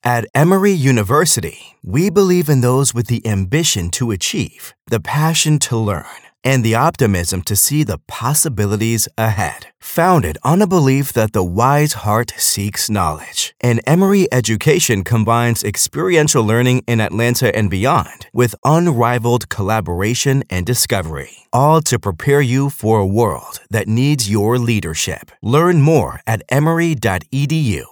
At Emory University, we believe in those with the ambition to achieve, the passion to learn, and the optimism to see the possibilities ahead. Founded on a belief that the wise heart seeks knowledge, and Emory education combines experiential learning in Atlanta and beyond with unrivaled collaboration and discovery, all to prepare you for a world that needs your leadership. Learn more at emory.edu.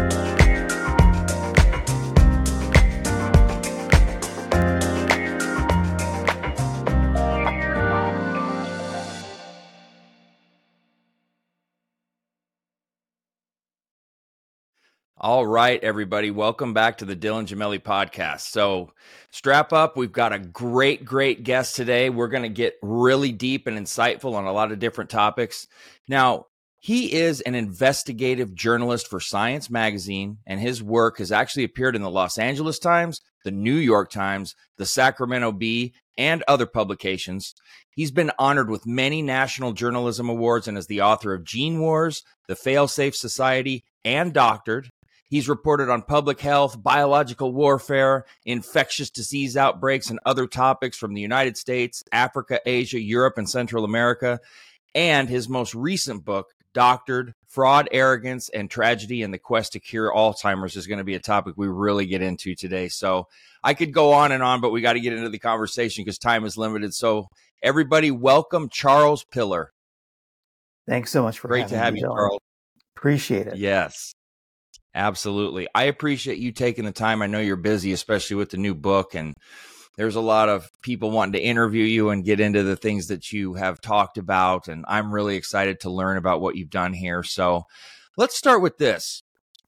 All right, everybody. Welcome back to the Dylan Gemelli podcast. So strap up. We've got a great guest today. We're going to get really deep and insightful on a lot of different topics. Now, he is an investigative journalist for Science Magazine, and his work has actually appeared in the Los Angeles Times, the New York Times, the Sacramento Bee, and other publications. He's been honored with many national journalism awards and is the author of Gene Wars, The Failsafe Society, and Doctored. He's reported on public health, biological warfare, infectious disease outbreaks, and other topics from the United States, Africa, Asia, Europe, and Central America. And his most recent book, Doctored: Fraud, Arrogance, and Tragedy in the Quest to Cure Alzheimer's, is going to be a topic we really get into today. So I could go on and on, but we got to get into the conversation because time is limited. So everybody, welcome Charles Piller. Thanks so much for having me. Great to have you, Charles. Appreciate it. Yes. Absolutely. I appreciate you taking the time. I know you're busy, especially with the new book, and there's a lot of people wanting to interview you and get into the things that you have talked about, and I'm really excited to learn about what you've done here. So let's start with this.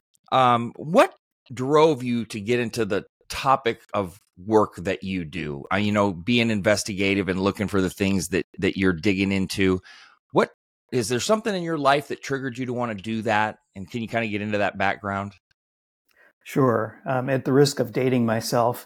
What drove you to get into the topic of work that you do? Being investigative and looking for the things that you're digging into. Is there something in your life that triggered you to want to do that? And can you kind of get into that background? Sure. At the risk of dating myself,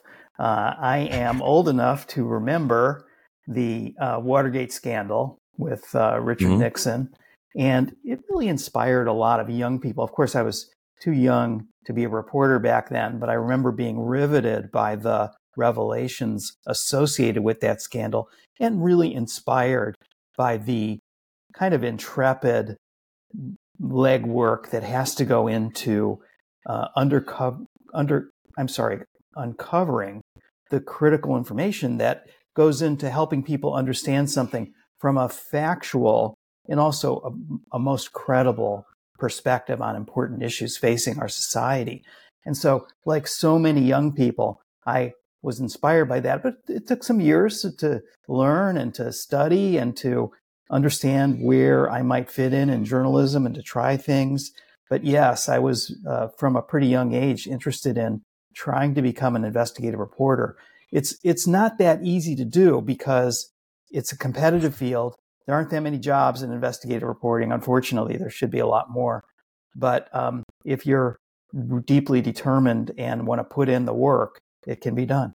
I am old enough to remember the Watergate scandal with Richard Nixon. And it really inspired a lot of young people. Of course, I was too young to be a reporter back then, but I remember being riveted by the revelations associated with that scandal and really inspired by the kind of intrepid legwork that has to go into uncovering the critical information that goes into helping people understand something from a factual and also a most credible perspective on important issues facing our society. And so, like so many young people, I was inspired by that, but it took some years to learn and to study and to understand where I might fit in journalism and to try things. But yes, I was from a pretty young age interested in trying to become an investigative reporter. It's not that easy to do because it's a competitive field. There aren't that many jobs in investigative reporting. Unfortunately, there should be a lot more. But if you're deeply determined and want to put in the work, it can be done.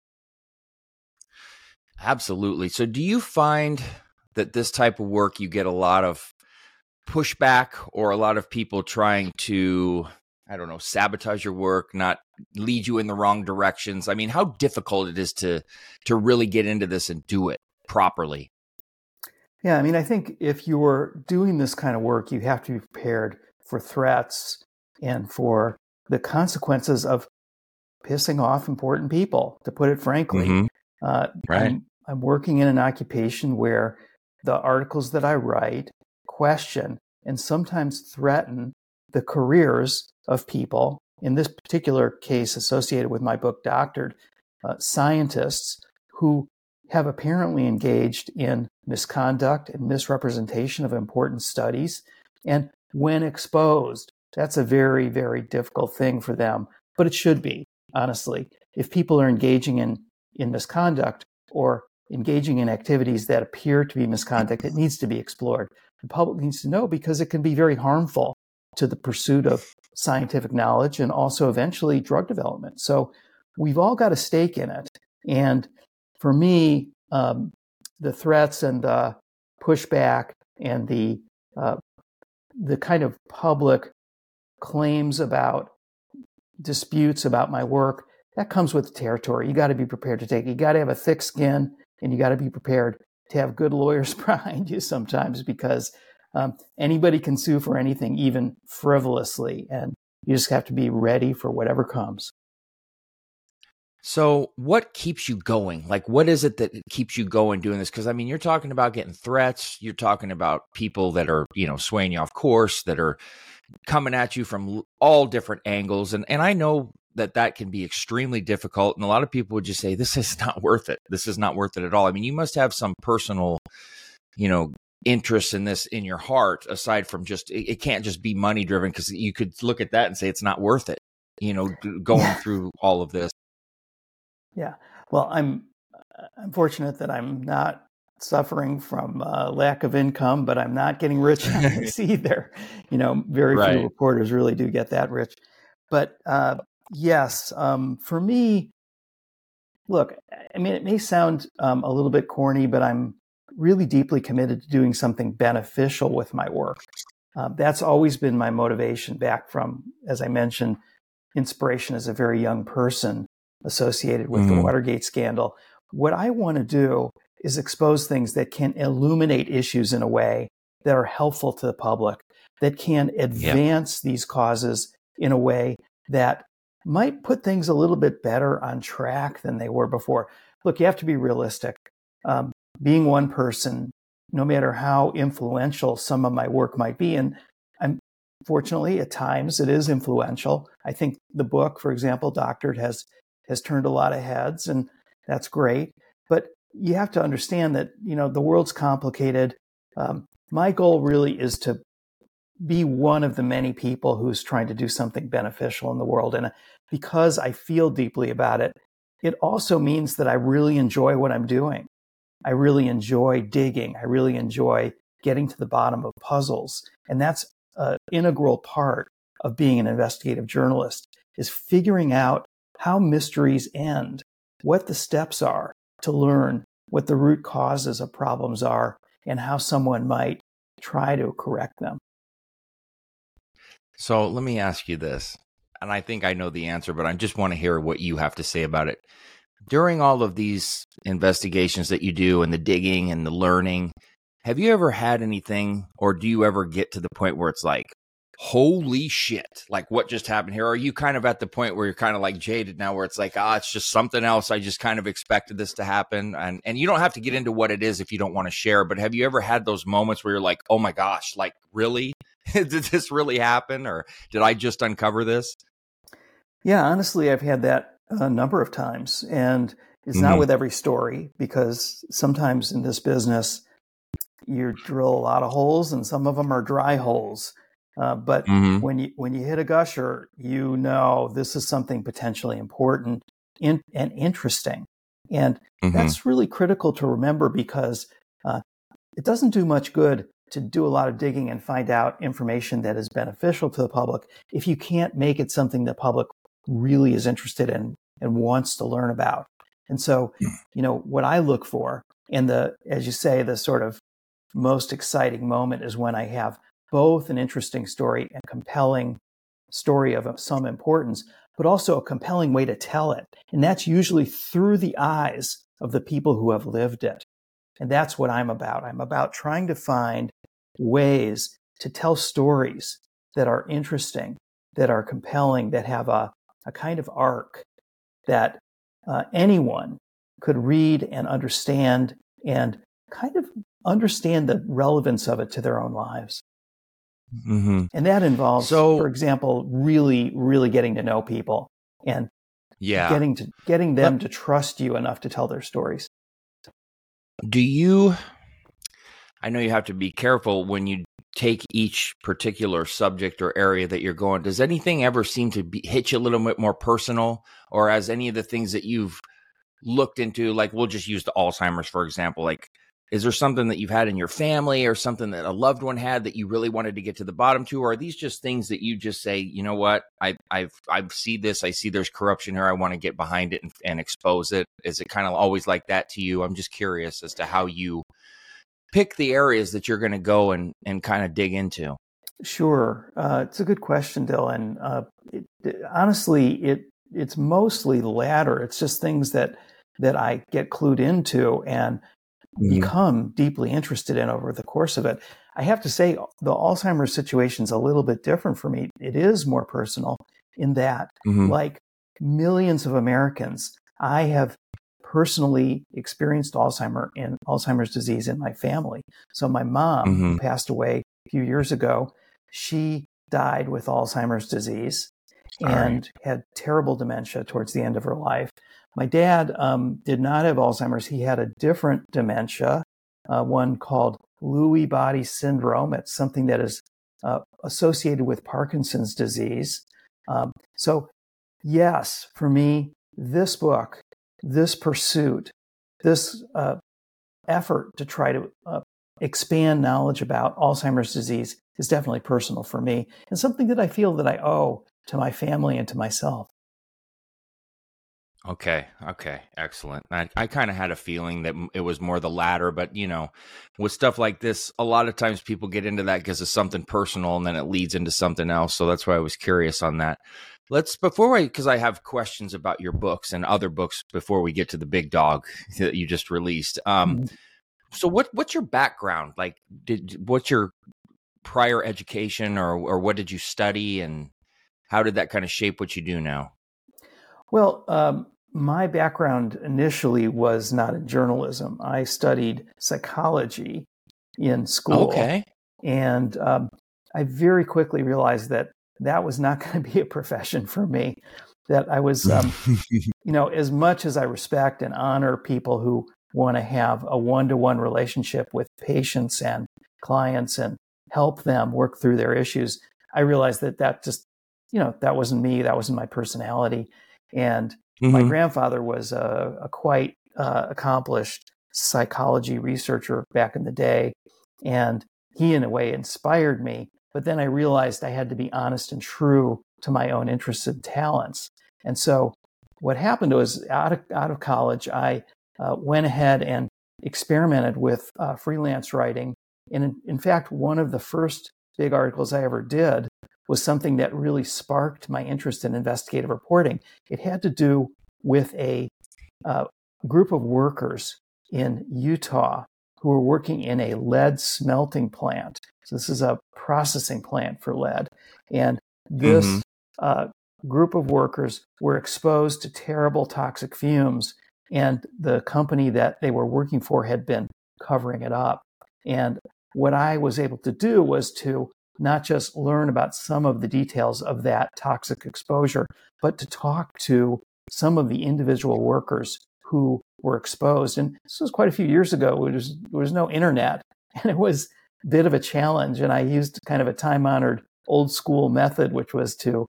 Absolutely. So do you find that this type of work, you get a lot of pushback or a lot of people trying to, sabotage your work, not lead you in the wrong directions? I mean, how difficult it is to really get into this and do it properly? Yeah, I mean, I think if you're doing this kind of work, you have to be prepared for threats and for the consequences of pissing off important people, to put it frankly. Right. I'm working in an occupation where the articles that I write question and sometimes threaten the careers of people, in this particular case associated with my book, Doctored, scientists who have apparently engaged in misconduct and misrepresentation of important studies. And when exposed, that's a very, very difficult thing for them. But it should be, honestly. If people are engaging in misconduct or engaging in activities that appear to be misconduct, it needs to be explored. The public needs to know because it can be very harmful to the pursuit of scientific knowledge and also eventually drug development. So we've all got a stake in it. And for me, the threats and the pushback and the kind of public claims about disputes about my work, that comes with the territory. You got to be prepared to take it. You got to have a thick skin, and you got to be prepared to have good lawyers behind you sometimes, because anybody can sue for anything, even frivolously, and you just have to be ready for whatever comes. So what keeps you going? Like, what is it that keeps you going doing this? Because, I mean, you're talking about getting threats. You're talking about people that are, swaying you off course, that are coming at you from all different angles. And I know that can be extremely difficult. And a lot of people would just say, this is not worth it. This is not worth it at all. I mean, you must have some personal, interest in this in your heart, aside from just, it can't just be money driven, because you could look at that and say it's not worth it, going through all of this. Yeah. Well, I'm fortunate that I'm not suffering from lack of income, but I'm not getting rich on this either. Very few reporters really do get that rich. But yes, for me, look, I mean, it may sound a little bit corny, but I'm really deeply committed to doing something beneficial with my work. That's always been my motivation, back from, as I mentioned, inspiration as a very young person associated with the Watergate scandal. What I want to do is expose things that can illuminate issues in a way that are helpful to the public, that can advance these causes in a way that might put things a little bit better on track than they were before. Look, you have to be realistic. Being one person, no matter how influential some of my work might be, and fortunately, at times it is influential. I think the book, for example, Doctored, has turned a lot of heads, and that's great. But you have to understand that, the world's complicated. My goal really is to be one of the many people who's trying to do something beneficial in the world. And because I feel deeply about it, it also means that I really enjoy what I'm doing. I really enjoy digging. I really enjoy getting to the bottom of puzzles. And that's an integral part of being an investigative journalist, is figuring out how mysteries end, what the steps are to learn what the root causes of problems are, and how someone might try to correct them. So let me ask you this, and I think I know the answer, but I just want to hear what you have to say about it. During all of these investigations that you do, and the digging and the learning, have you ever had anything, or do you ever get to the point where it's like, holy shit, like what just happened here? Are you kind of at the point where you're kind of like jaded now, where it's like, it's just something else, I just kind of expected this to happen? And you don't have to get into what it is if you don't want to share, but have you ever had those moments where you're like, oh my gosh, like really? Did this really happen, or did I just uncover this? Yeah, honestly, I've had that a number of times, and it's not with every story, because sometimes in this business you drill a lot of holes, and some of them are dry holes. But when you hit a gusher, this is something potentially important and interesting. And that's really critical to remember, because it doesn't do much good to do a lot of digging and find out information that is beneficial to the public if you can't make it something the public really is interested in and wants to learn about. And so, what I look for, and as you say, the sort of most exciting moment is when I have both an interesting story and compelling story of some importance, but also a compelling way to tell it. And that's usually through the eyes of the people who have lived it. And that's what I'm about. I'm about trying to find ways to tell stories that are interesting, that are compelling, that have a kind of arc that anyone could read and understand, and kind of understand the relevance of it to their own lives. And that involves, for example, really, really getting to know people, and getting them to trust you enough to tell their stories. I know you have to be careful when you take each particular subject or area that you're going. Does anything ever seem to hit you a little bit more personal, or as any of the things that you've looked into, like we'll just use the Alzheimer's, for example, like, is there something that you've had in your family or something that a loved one had that you really wanted to get to the bottom to? Or are these just things that you just say, you know what, I see this, I see there's corruption here, I want to get behind it and expose it? Is it kind of always like that to you? I'm just curious as to how you pick the areas that you're going to go and kind of dig into. Sure. It's a good question, Dylan. Honestly, it's mostly the latter. It's just things that I get clued into and become deeply interested in over the course of it. I have to say, the Alzheimer's situation is a little bit different for me. It is more personal in that, like millions of Americans, I have personally experienced Alzheimer's disease in my family. So my mom, who passed away a few years ago, she died with Alzheimer's disease and had terrible dementia towards the end of her life. My dad did not have Alzheimer's. He had a different dementia, one called Lewy body syndrome. It's something that is associated with Parkinson's disease. So yes, for me, this book, this pursuit, this effort to try to expand knowledge about Alzheimer's disease is definitely personal for me and something that I feel that I owe to my family and to myself. Okay. Excellent. I kind of had a feeling that it was more the latter, but with stuff like this, a lot of times people get into that because of something personal and then it leads into something else. So that's why I was curious on that. Because I have questions about your books and other books before we get to the big dog that you just released. So what's your background? Like, what's your prior education or what did you study and how did that kind of shape what you do now? Well, my background initially was not in journalism. I studied psychology in school. Okay. And I very quickly realized that was not going to be a profession for me. That I was, as much as I respect and honor people who want to have a one-to-one relationship with patients and clients and help them work through their issues, I realized that just, that wasn't me. That wasn't my personality. And my grandfather was a quite accomplished psychology researcher back in the day. And he, in a way, inspired me. But then I realized I had to be honest and true to my own interests and talents. And so what happened was out of college, I went ahead and experimented with freelance writing. And in fact, one of the first big articles I ever did was something that really sparked my interest in investigative reporting. It had to do with a group of workers in Utah who were working in a lead smelting plant. So this is a processing plant for lead. And this group of workers were exposed to terrible toxic fumes, and the company that they were working for had been covering it up. And what I was able to do was to not just learn about some of the details of that toxic exposure, but to talk to some of the individual workers who were exposed. And this was quite a few years ago. There was no internet, and it was a bit of a challenge. And I used kind of a time-honored old school method, which was to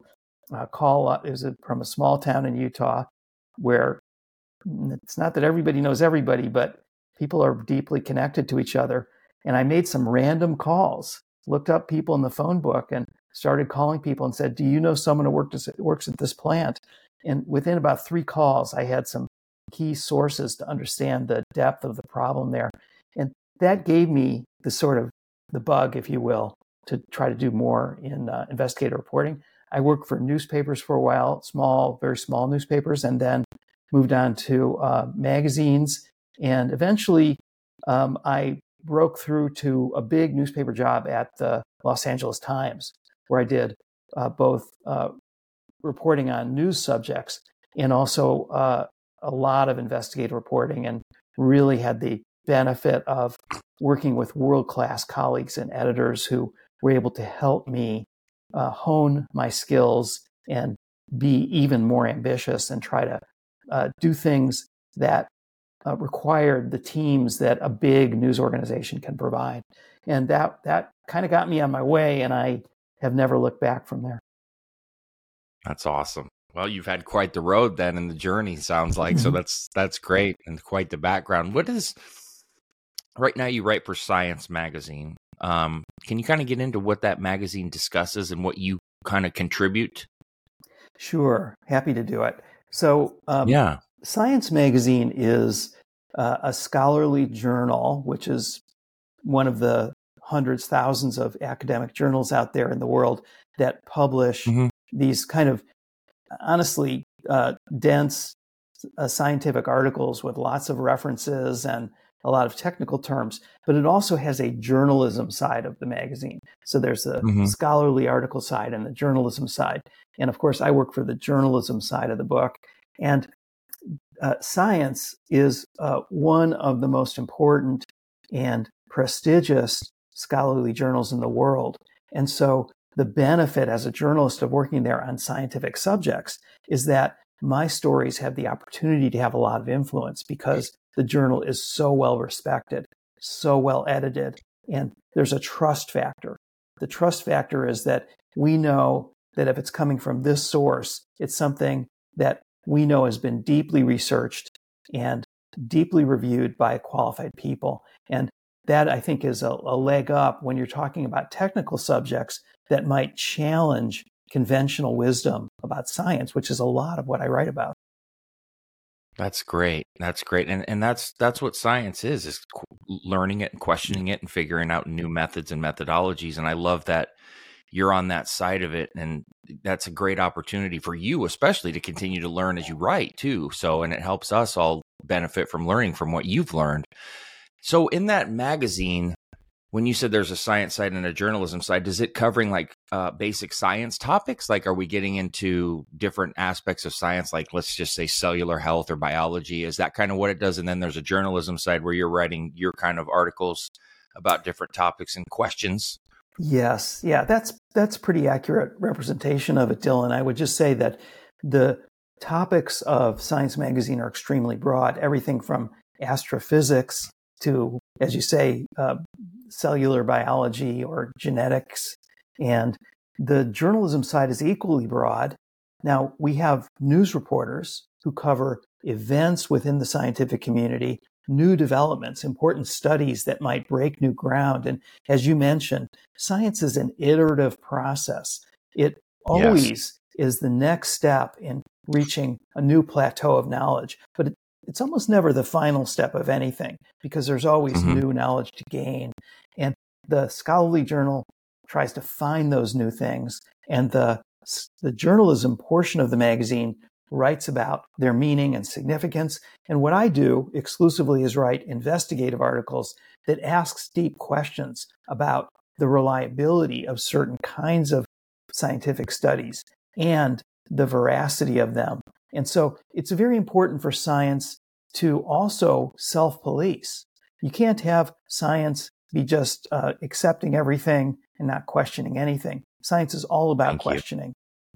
call up. It was from a small town in Utah where it's not that everybody knows everybody, but people are deeply connected to each other. And I made some random calls, looked up people in the phone book and started calling people and said, do you know someone who works at this plant? And within about 3 calls, I had some key sources to understand the depth of the problem there. And that gave me the bug, if you will, to try to do more in investigative reporting. I worked for newspapers for a while, very small newspapers, and then moved on to magazines. And eventually I broke through to a big newspaper job at the Los Angeles Times, where I did both reporting on news subjects and also a lot of investigative reporting, and really had the benefit of working with world-class colleagues and editors who were able to help me hone my skills and be even more ambitious and try to do things that required the teams that a big news organization can provide. And that kind of got me on my way, and I have never looked back from there. That's awesome. Well, you've had quite the road then in the journey, sounds like. So that's great, and quite the background. Right now you write for Science Magazine. Can you kind of get into what that magazine discusses and what you kind of contribute? Sure. Happy to do it. So Science Magazine is a scholarly journal, which is one of the hundreds, thousands of academic journals out there in the world that publish these kind of honestly dense scientific articles with lots of references and a lot of technical terms, but it also has a journalism side of the magazine. So there's the scholarly article side and the journalism side. And of course, I work for the journalism side of the book. And Science is one of the most important and prestigious scholarly journals in the world. And so the benefit as a journalist of working there on scientific subjects is that my stories have the opportunity to have a lot of influence because the journal is so well respected, so well edited, and there's a trust factor. The trust factor is that we know that if it's coming from this source, it's something that we know has been deeply researched and deeply reviewed by qualified people. And that, I think, is a leg up when you're talking about technical subjects that might challenge conventional wisdom about science, which is a lot of what I write about. That's great. That's great. And that's what science is learning it and questioning it and figuring out new methods and methodologies. And I love that you're on that side of it. And that's a great opportunity for you, especially to continue to learn as you write too. So, and it helps us all benefit from learning from what you've learned. So in that magazine, when you said there's a science side and a journalism side, is it covering like basic science topics? Like, are we getting into different aspects of science, like let's just say cellular health or biology? Is that kind of what it does? And then there's a journalism side where you're writing your kind of articles about different topics and questions. Yes. Yeah, that's pretty accurate representation of it, Dylan. I would just say that the topics of Science Magazine are extremely broad, everything from astrophysics to, as you say, cellular biology or genetics. And the journalism side is equally broad. Now, we have news reporters who cover events within the scientific community, new developments, important studies that might break new ground. And as you mentioned, science is an iterative process. It always is the next step in reaching a new plateau of knowledge, but it's almost never the final step of anything because there's always new knowledge to gain. And the scholarly journal tries to find those new things. And the journalism portion of the magazine writes about their meaning and significance. And what I do exclusively is write investigative articles that asks deep questions about the reliability of certain kinds of scientific studies and the veracity of them. And so it's very important for science to also self-police. You can't have science be just accepting everything and not questioning anything. Science is all about questioning.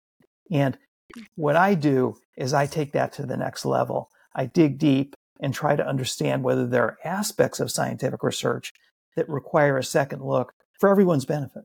And what I do is I take that to the next level. I dig deep and try to understand whether there are aspects of scientific research that require a second look for everyone's benefit.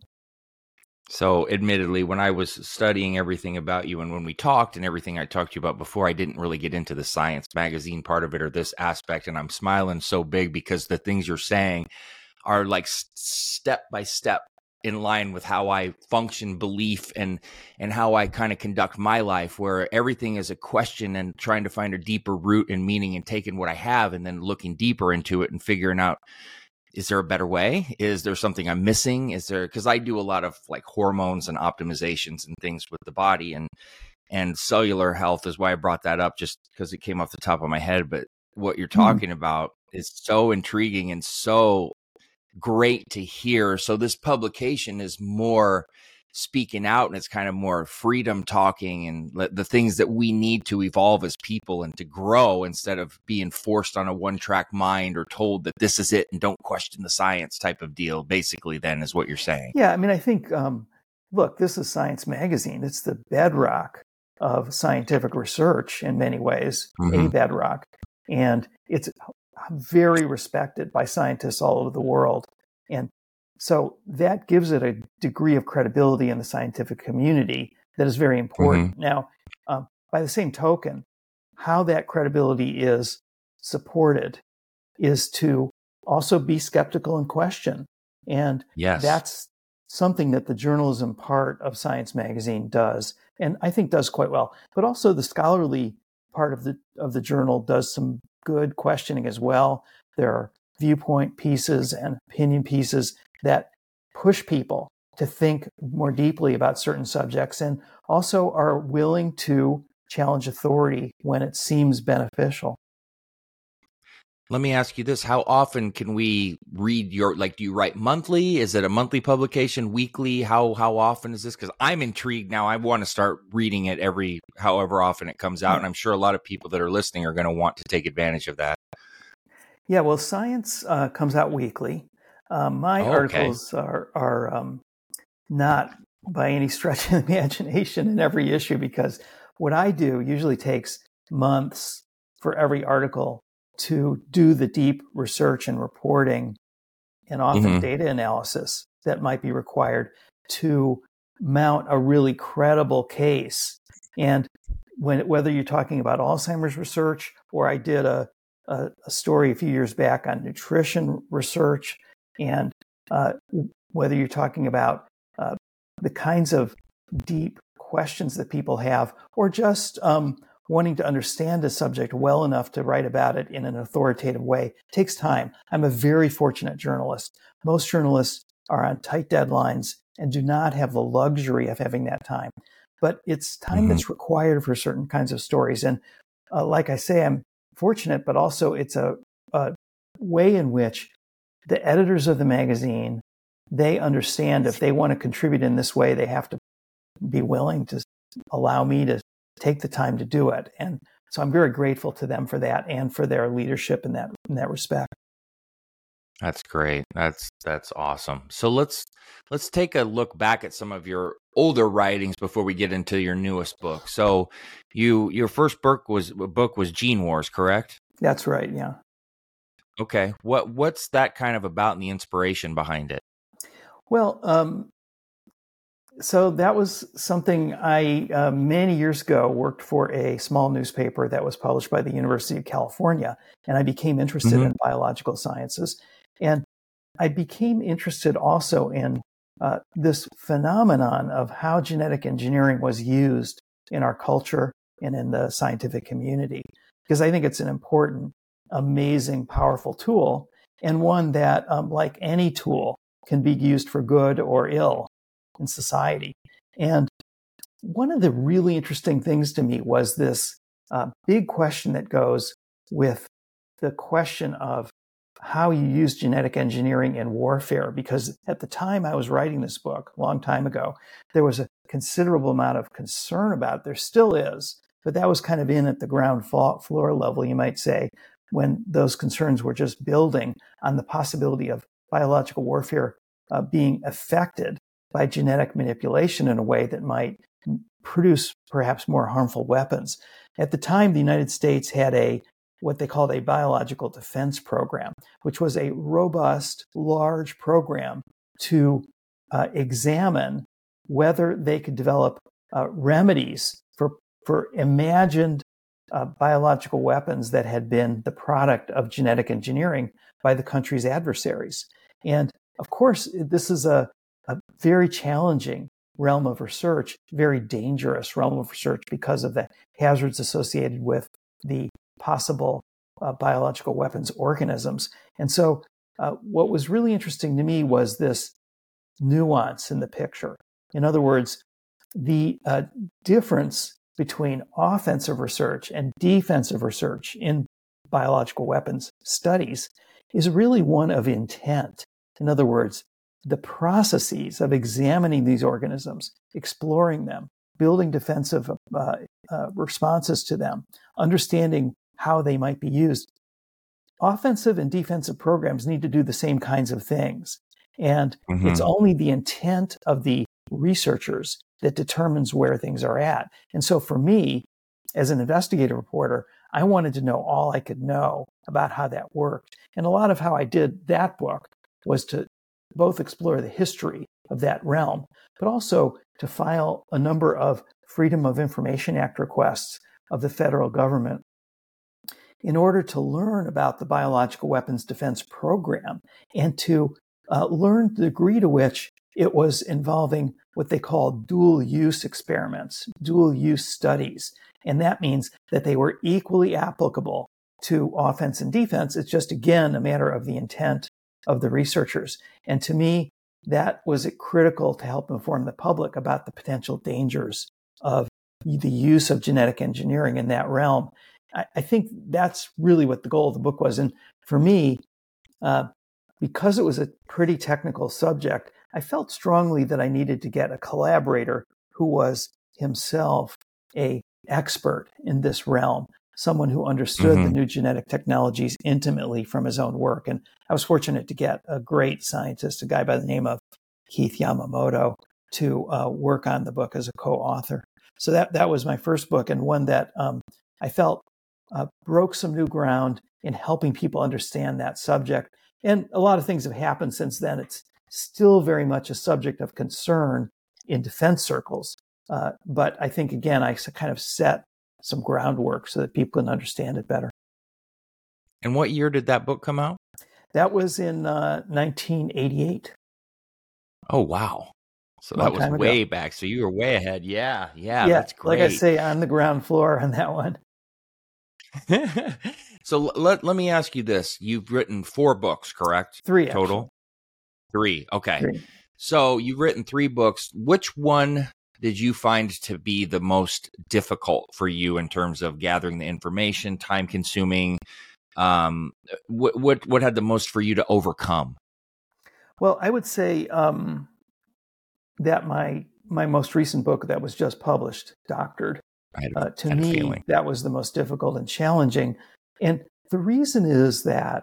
So admittedly, when I was studying everything about you and when we talked and everything I talked to you about before, I didn't really get into the Science Magazine part of it or this aspect. And I'm smiling so big because the things you're saying are like step by step in line with how I function, belief, and how I kind of conduct my life, where everything is a question and trying to find a deeper root and meaning and taking what I have and then looking deeper into it and figuring out, is there a better way? Is there something I'm missing? Is there, because I do a lot of like hormones and optimizations and things with the body, and cellular health is why I brought that up, just because it came off the top of my head. But what you're talking about is so intriguing and so great to hear. So this publication is more speaking out, and it's kind of more freedom talking and the things that we need to evolve as people and to grow, instead of being forced on a one-track mind or told that this is it and don't question the science type of deal, basically, then, is what you're saying. Yeah, I mean, I think, look, this is Science Magazine. It's the bedrock of scientific research in many ways, a bedrock. And it's very respected by scientists all over the world. And so that gives it a degree of credibility in the scientific community that is very important. Now, by the same token, how that credibility is supported is to also be skeptical and question. And that's something that the journalism part of Science Magazine does, and I think does quite well. But also the scholarly part of the journal does some good questioning as well. There are viewpoint pieces and opinion pieces that push people to think more deeply about certain subjects and also are willing to challenge authority when it seems beneficial. Let me ask you this. How often can we read your, do you write monthly? Is it a monthly publication, weekly? How often is this? Because I'm intrigued now. I want to start reading it however often it comes out. And I'm sure a lot of people that are listening are going to want to take advantage of that. Yeah, well, Science comes out weekly. My articles are not by any stretch of the imagination in every issue, because what I do usually takes months for every article to do the deep research and reporting and often data analysis that might be required to mount a really credible case. And whether you're talking about Alzheimer's research, or I did a story a few years back on nutrition research, and whether you're talking about the kinds of deep questions that people have, or just wanting to understand a subject well enough to write about it in an authoritative way, takes time. I'm a very fortunate journalist. Most journalists are on tight deadlines and do not have the luxury of having that time. But it's time that's required for certain kinds of stories. And like I say, I'm fortunate, but also it's a way in which the editors of the magazine, they understand if they want to contribute in this way, they have to be willing to allow me to take the time to do it. And so I'm very grateful to them for that and for their leadership in that respect. That's great. That's awesome. So let's take a look back at some of your older writings before we get into your newest book. So your first book was Gene Wars, correct? That's right. Yeah. Okay. What's that kind of about and the inspiration behind it? Well, so that was something I, many years ago, worked for a small newspaper that was published by the University of California, and I became interested in biological sciences. And I became interested also in this phenomenon of how genetic engineering was used in our culture and in the scientific community, because I think it's an important, amazing, powerful tool, and one that, like any tool, can be used for good or ill in society. And one of the really interesting things to me was this big question that goes with the question of how you use genetic engineering in warfare. Because at the time I was writing this book, a long time ago, there was a considerable amount of concern about it. There still is, but that was kind of in at the ground floor level, you might say, when those concerns were just building on the possibility of biological warfare being affected by genetic manipulation in a way that might produce perhaps more harmful weapons. At the time, the United States had what they called a biological defense program, which was a robust, large program to examine whether they could develop remedies for imagined biological weapons that had been the product of genetic engineering by the country's adversaries. And of course, this is a very challenging realm of research, very dangerous realm of research because of the hazards associated with the possible biological weapons organisms. And so what was really interesting to me was this nuance in the picture. In other words, the difference between offensive research and defensive research in biological weapons studies is really one of intent. In other words, the processes of examining these organisms, exploring them, building defensive responses to them, understanding how they might be used. Offensive and defensive programs need to do the same kinds of things. And it's only the intent of the researchers that determines where things are at. And so for me, as an investigative reporter, I wanted to know all I could know about how that worked. And a lot of how I did that book was to both explore the history of that realm, but also to file a number of Freedom of Information Act requests of the federal government in order to learn about the biological weapons defense program and to learn the degree to which it was involving what they call dual use experiments, dual use studies. And that means that they were equally applicable to offense and defense. It's just, again, a matter of the intent of the researchers. And to me, that was critical to help inform the public about the potential dangers of the use of genetic engineering in that realm. I think that's really what the goal of the book was. And for me, because it was a pretty technical subject, I felt strongly that I needed to get a collaborator who was himself an expert in this realm, someone who understood the new genetic technologies intimately from his own work. And I was fortunate to get a great scientist, a guy by the name of Keith Yamamoto, to work on the book as a co-author. So that was my first book, and one that I felt broke some new ground in helping people understand that subject. And a lot of things have happened since then. It's still very much a subject of concern in defense circles. But I think, again, I kind of set some groundwork so that people can understand it better. And what year did that book come out? That was in 1988. Oh, wow. So that was way back. So you were way ahead. Yeah, that's great. Like I say, on the ground floor on that one. So let me ask you this. You've written 4 books, correct? 3 total? Actually. 3. Okay. 3. So you've written 3 books. Which one did you find to be the most difficult for you in terms of gathering the information, time consuming? What had the most for you to overcome? Well, I would say that my most recent book that was just published, Doctored, to me, that was the most difficult and challenging. And the reason is that,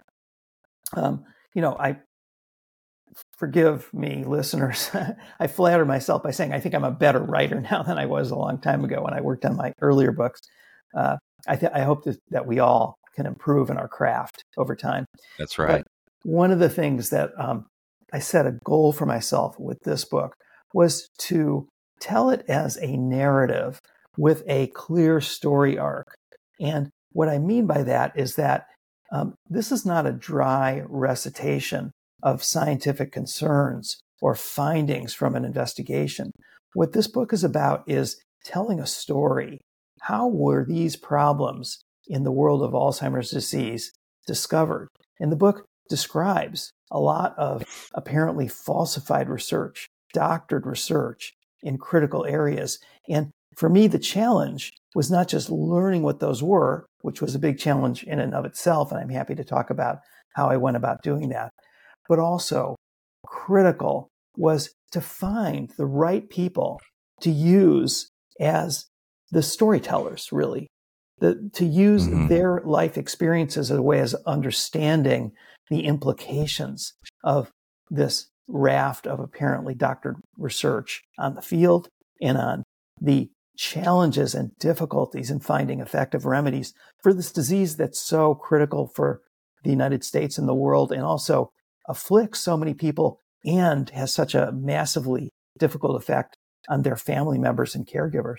I forgive me, listeners, I flatter myself by saying I think I'm a better writer now than I was a long time ago when I worked on my earlier books. I hope that we all can improve in our craft over time. That's right. But one of the things that I set a goal for myself with this book was to tell it as a narrative with a clear story arc. And what I mean by that is that this is not a dry recitation of scientific concerns or findings from an investigation. What this book is about is telling a story. How were these problems in the world of Alzheimer's disease discovered? And the book describes a lot of apparently falsified research, doctored research in critical areas. And for me, the challenge was not just learning what those were, which was a big challenge in and of itself, and I'm happy to talk about how I went about doing that, but also critical was to find the right people to use as the storytellers, really, to use their life experiences as a way of understanding the implications of this raft of apparently doctored research on the field and on the challenges and difficulties in finding effective remedies for this disease that's so critical for the United States and the world, and also afflicts so many people and has such a massively difficult effect on their family members and caregivers.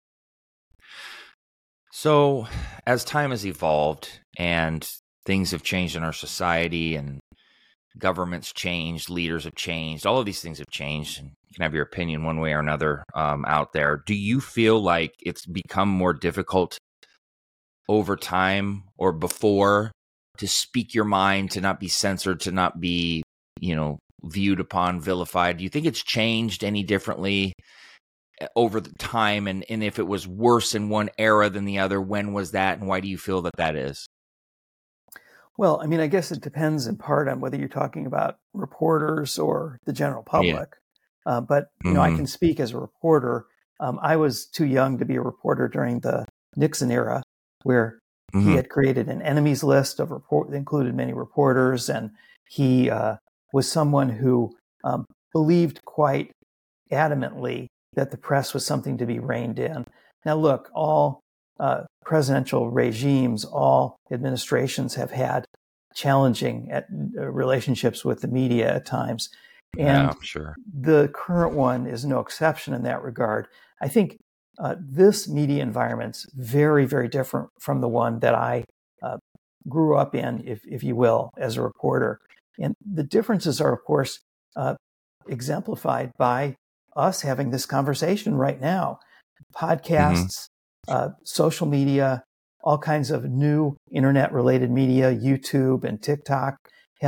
So as time has evolved and things have changed in our society and governments changed, leaders have changed, all of these things have changed, and you can have your opinion one way or another out there. Do you feel like it's become more difficult over time or before to speak your mind, to not be censored, to not be, viewed upon, vilified? Do you think it's changed any differently over the time? And if it was worse in one era than the other, when was that? And why do you feel that is? Well, I mean, I guess it depends in part on whether you're talking about reporters or the general public. Yeah. But, I can speak as a reporter. I was too young to be a reporter during the Nixon era, where he had created an enemies list of that included many reporters. And he was someone who believed quite adamantly that the press was something to be reined in. Now, look, all presidential regimes, all administrations have had challenging relationships with the media at times. And the current one is no exception in that regard. I think this media environment's very, very different from the one that I grew up in, if you will, as a reporter. And the differences are, of course, exemplified by us having this conversation right now. Podcasts, social media, all kinds of new internet-related media, YouTube and TikTok, have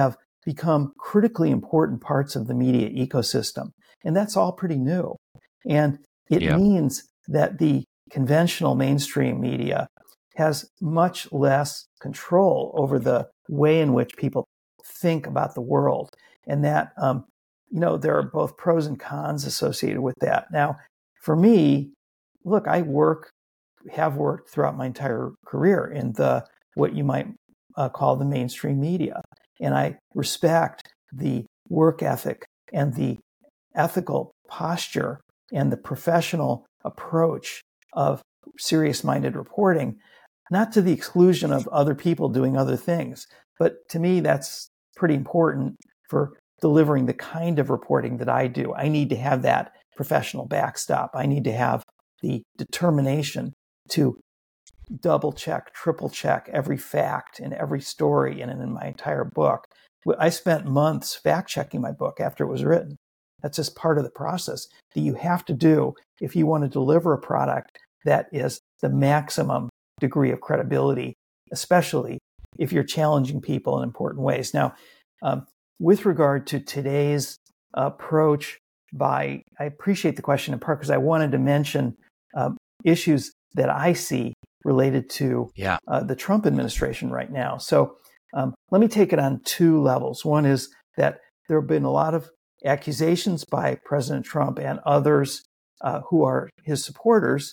become critically important parts of the media ecosystem. And that's all pretty new. And it means that the conventional mainstream media has much less control over the way in which people think about the world. And that, there are both pros and cons associated with that. Now, for me, look, I have worked throughout my entire career in what you might call the mainstream media. And I respect the work ethic and the ethical posture and the professional approach of serious-minded reporting, not to the exclusion of other people doing other things. But to me, that's pretty important for delivering the kind of reporting that I do. I need to have that professional backstop. I need to have the determination to double check, triple check every fact in every story and in my entire book. I spent months fact checking my book after it was written. That's just part of the process that you have to do if you want to deliver a product that is the maximum degree of credibility, especially if you're challenging people in important ways. Now, with regard to today's approach I appreciate the question in part because I wanted to mention issues that I see related to the Trump administration right now. So let me take it on two levels. One is that there have been a lot of accusations by President Trump and others who are his supporters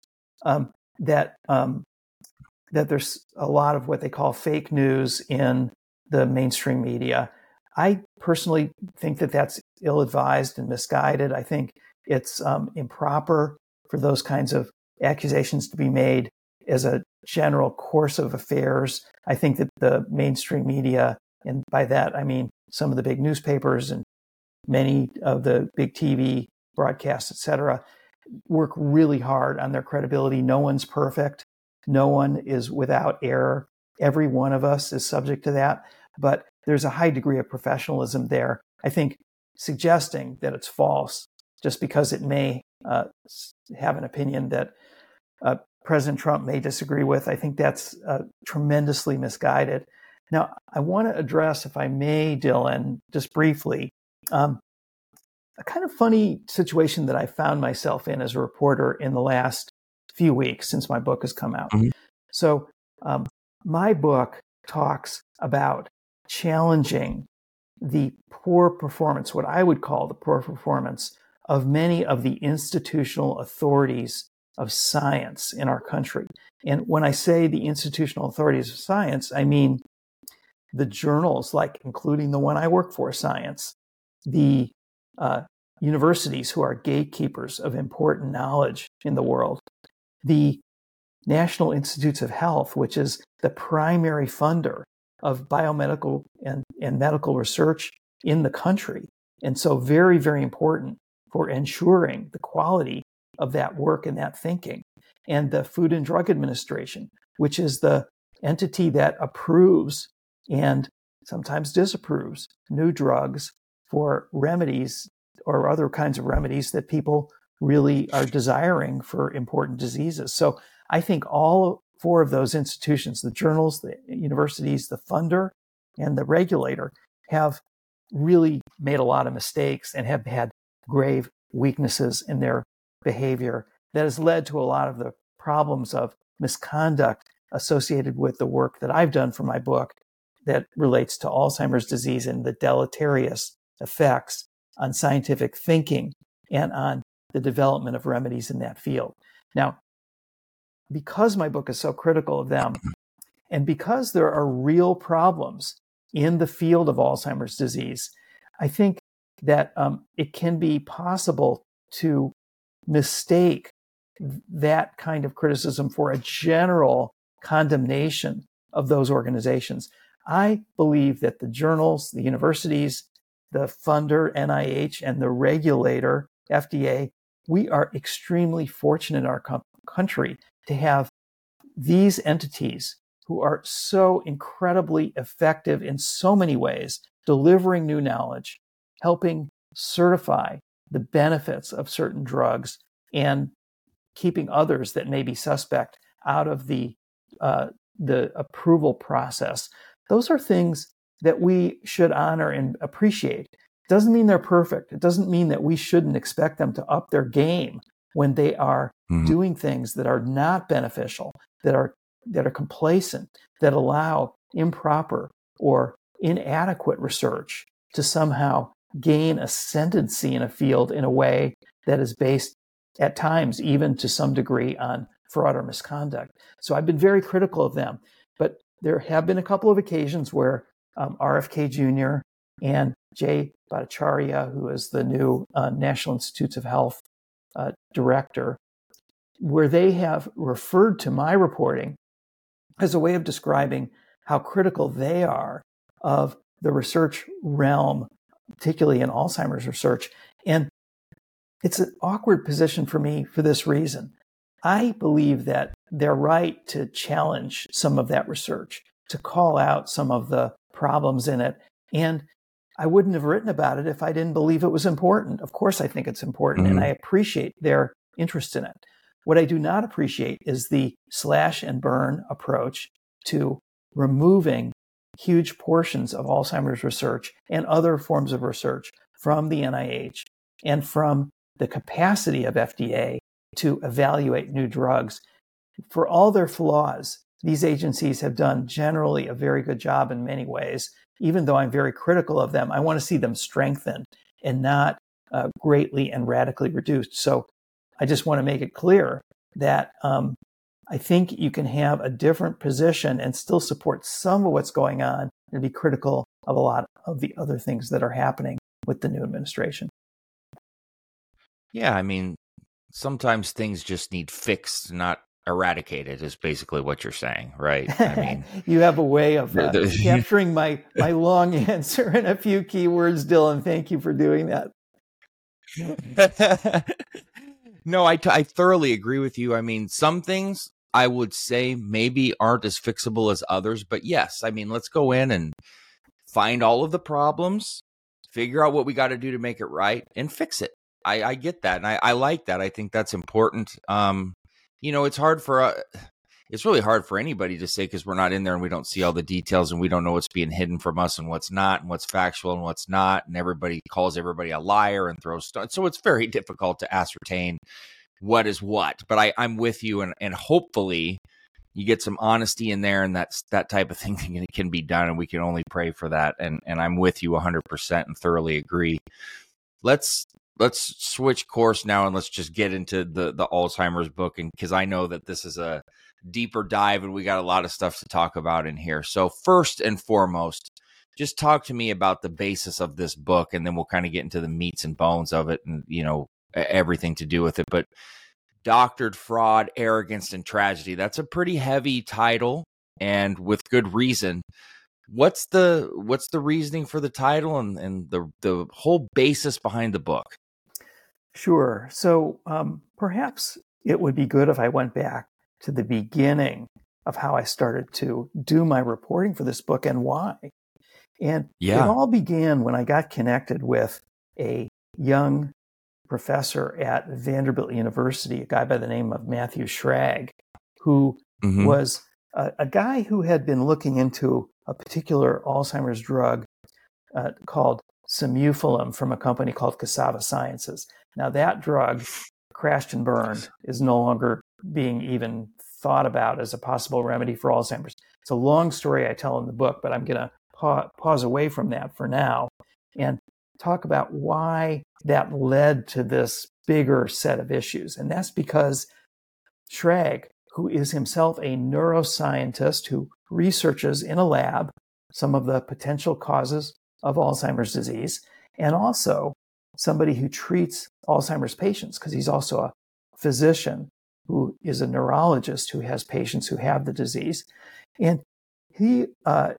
that there's a lot of what they call fake news in the mainstream media. I personally think that that's ill-advised and misguided. I think it's improper for those kinds of accusations to be made as a general course of affairs. I think that the mainstream media, and by that I mean some of the big newspapers and many of the big TV broadcasts, et cetera, work really hard on their credibility. No one's perfect. No one is without error. Every one of us is subject to that. But there's a high degree of professionalism there. I think suggesting that it's false just because it may have an opinion that President Trump may disagree with, I think that's tremendously misguided. Now, I want to address, if I may, Dylan, just briefly, a kind of funny situation that I found myself in as a reporter in the last few weeks since my book has come out. Mm-hmm. So my book talks about challenging the poor performance, what I would call the poor performance of many of the institutional authorities of science in our country. And when I say the institutional authorities of science, I mean the journals, like including the one I work for, Science, the universities who are gatekeepers of important knowledge in the world, the National Institutes of Health, which is the primary funder of biomedical and medical research in the country. And so very, very important for ensuring the quality of that work and that thinking. And the Food and Drug Administration, which is the entity that approves and sometimes disapproves new drugs for remedies or other kinds of remedies that people really are desiring for important diseases. So I think all four of those institutions, the journals, the universities, the funder, and the regulator, have really made a lot of mistakes and have had grave weaknesses in their behavior that has led to a lot of the problems of misconduct associated with the work that I've done for my book that relates to Alzheimer's disease and the deleterious effects on scientific thinking and on the development of remedies in that field. Now, because my book is so critical of them, and because there are real problems in the field of Alzheimer's disease, I think that it can be possible to mistake that kind of criticism for a general condemnation of those organizations. I believe that the journals, the universities, the funder, NIH, and the regulator, FDA, we are extremely fortunate in our country to have these entities who are so incredibly effective in so many ways, delivering new knowledge, helping certify the benefits of certain drugs, and keeping others that may be suspect out of the approval process. Those are things that we should honor and appreciate. It doesn't mean they're perfect. It doesn't mean that we shouldn't expect them to up their game when they are doing things that are not beneficial, that are complacent, that allow improper or inadequate research to somehow gain ascendancy in a field in a way that is based at times even to some degree on fraud or misconduct. So I've been very critical of them, but there have been a couple of occasions where RFK Jr. and Jay Bhattacharya, who is the new National Institutes of Health director, where they have referred to my reporting as a way of describing how critical they are of the research realm, particularly in Alzheimer's research. And it's an awkward position for me for this reason. I believe that they're right to challenge some of that research, to call out some of the problems in it. And I wouldn't have written about it if I didn't believe it was important. Of course, I think it's important, and I appreciate their interest in it. What I do not appreciate is the slash and burn approach to removing huge portions of Alzheimer's research and other forms of research from the NIH and from the capacity of FDA to evaluate new drugs. For all their flaws, these agencies have done generally a very good job in many ways. Even though I'm very critical of them, I want to see them strengthened and not greatly and radically reduced. So I just want to make it clear that I think you can have a different position and still support some of what's going on and be critical of a lot of the other things that are happening with the new administration. Yeah, I mean, sometimes things just need fixed, not eradicated, is basically what you're saying, right? I mean, you have a way of capturing my long answer in a few keywords, Dylan. Thank you for doing that. No, I thoroughly agree with you. I mean, some things I would say maybe aren't as fixable as others, but yes, I mean, let's go in and find all of the problems, figure out what we got to do to make it right, and fix it. I get that, and I like that. I think that's important. You know, it's really hard for anybody to say because we're not in there and we don't see all the details and we don't know what's being hidden from us and what's not and what's factual and what's not. And everybody calls everybody a liar and throws stones. So it's very difficult to ascertain what is what. But I'm with you, and hopefully you get some honesty in there, and that type of thing can be done, and we can only pray for that. And I'm with you 100% and thoroughly agree. Let's switch course now and let's just get into the Alzheimer's book, and because I know that this is a deeper dive and we got a lot of stuff to talk about in here. So first and foremost, just talk to me about the basis of this book, and then we'll kind of get into the meats and bones of it and, you know, everything to do with it. But Doctored Fraud, Arrogance, and Tragedy, that's a pretty heavy title, and with good reason. What's the reasoning for the title and the whole basis behind the book? Sure. So perhaps it would be good if I went back to the beginning of how I started to do my reporting for this book and why. And it all began when I got connected with a young professor at Vanderbilt University, a guy by the name of Matthew Schrag, who was a guy who had been looking into a particular Alzheimer's drug called Simufilm from a company called Cassava Sciences. Now that drug crashed and burned, is no longer being even thought about as a possible remedy for Alzheimer's. It's a long story I tell in the book, but I'm going to pause away from that for now and talk about why that led to this bigger set of issues. And that's because Schrag, who is himself a neuroscientist who researches in a lab some of the potential causes of Alzheimer's disease, and also somebody who treats Alzheimer's patients, because he's also a physician who is a neurologist who has patients who have the disease. And he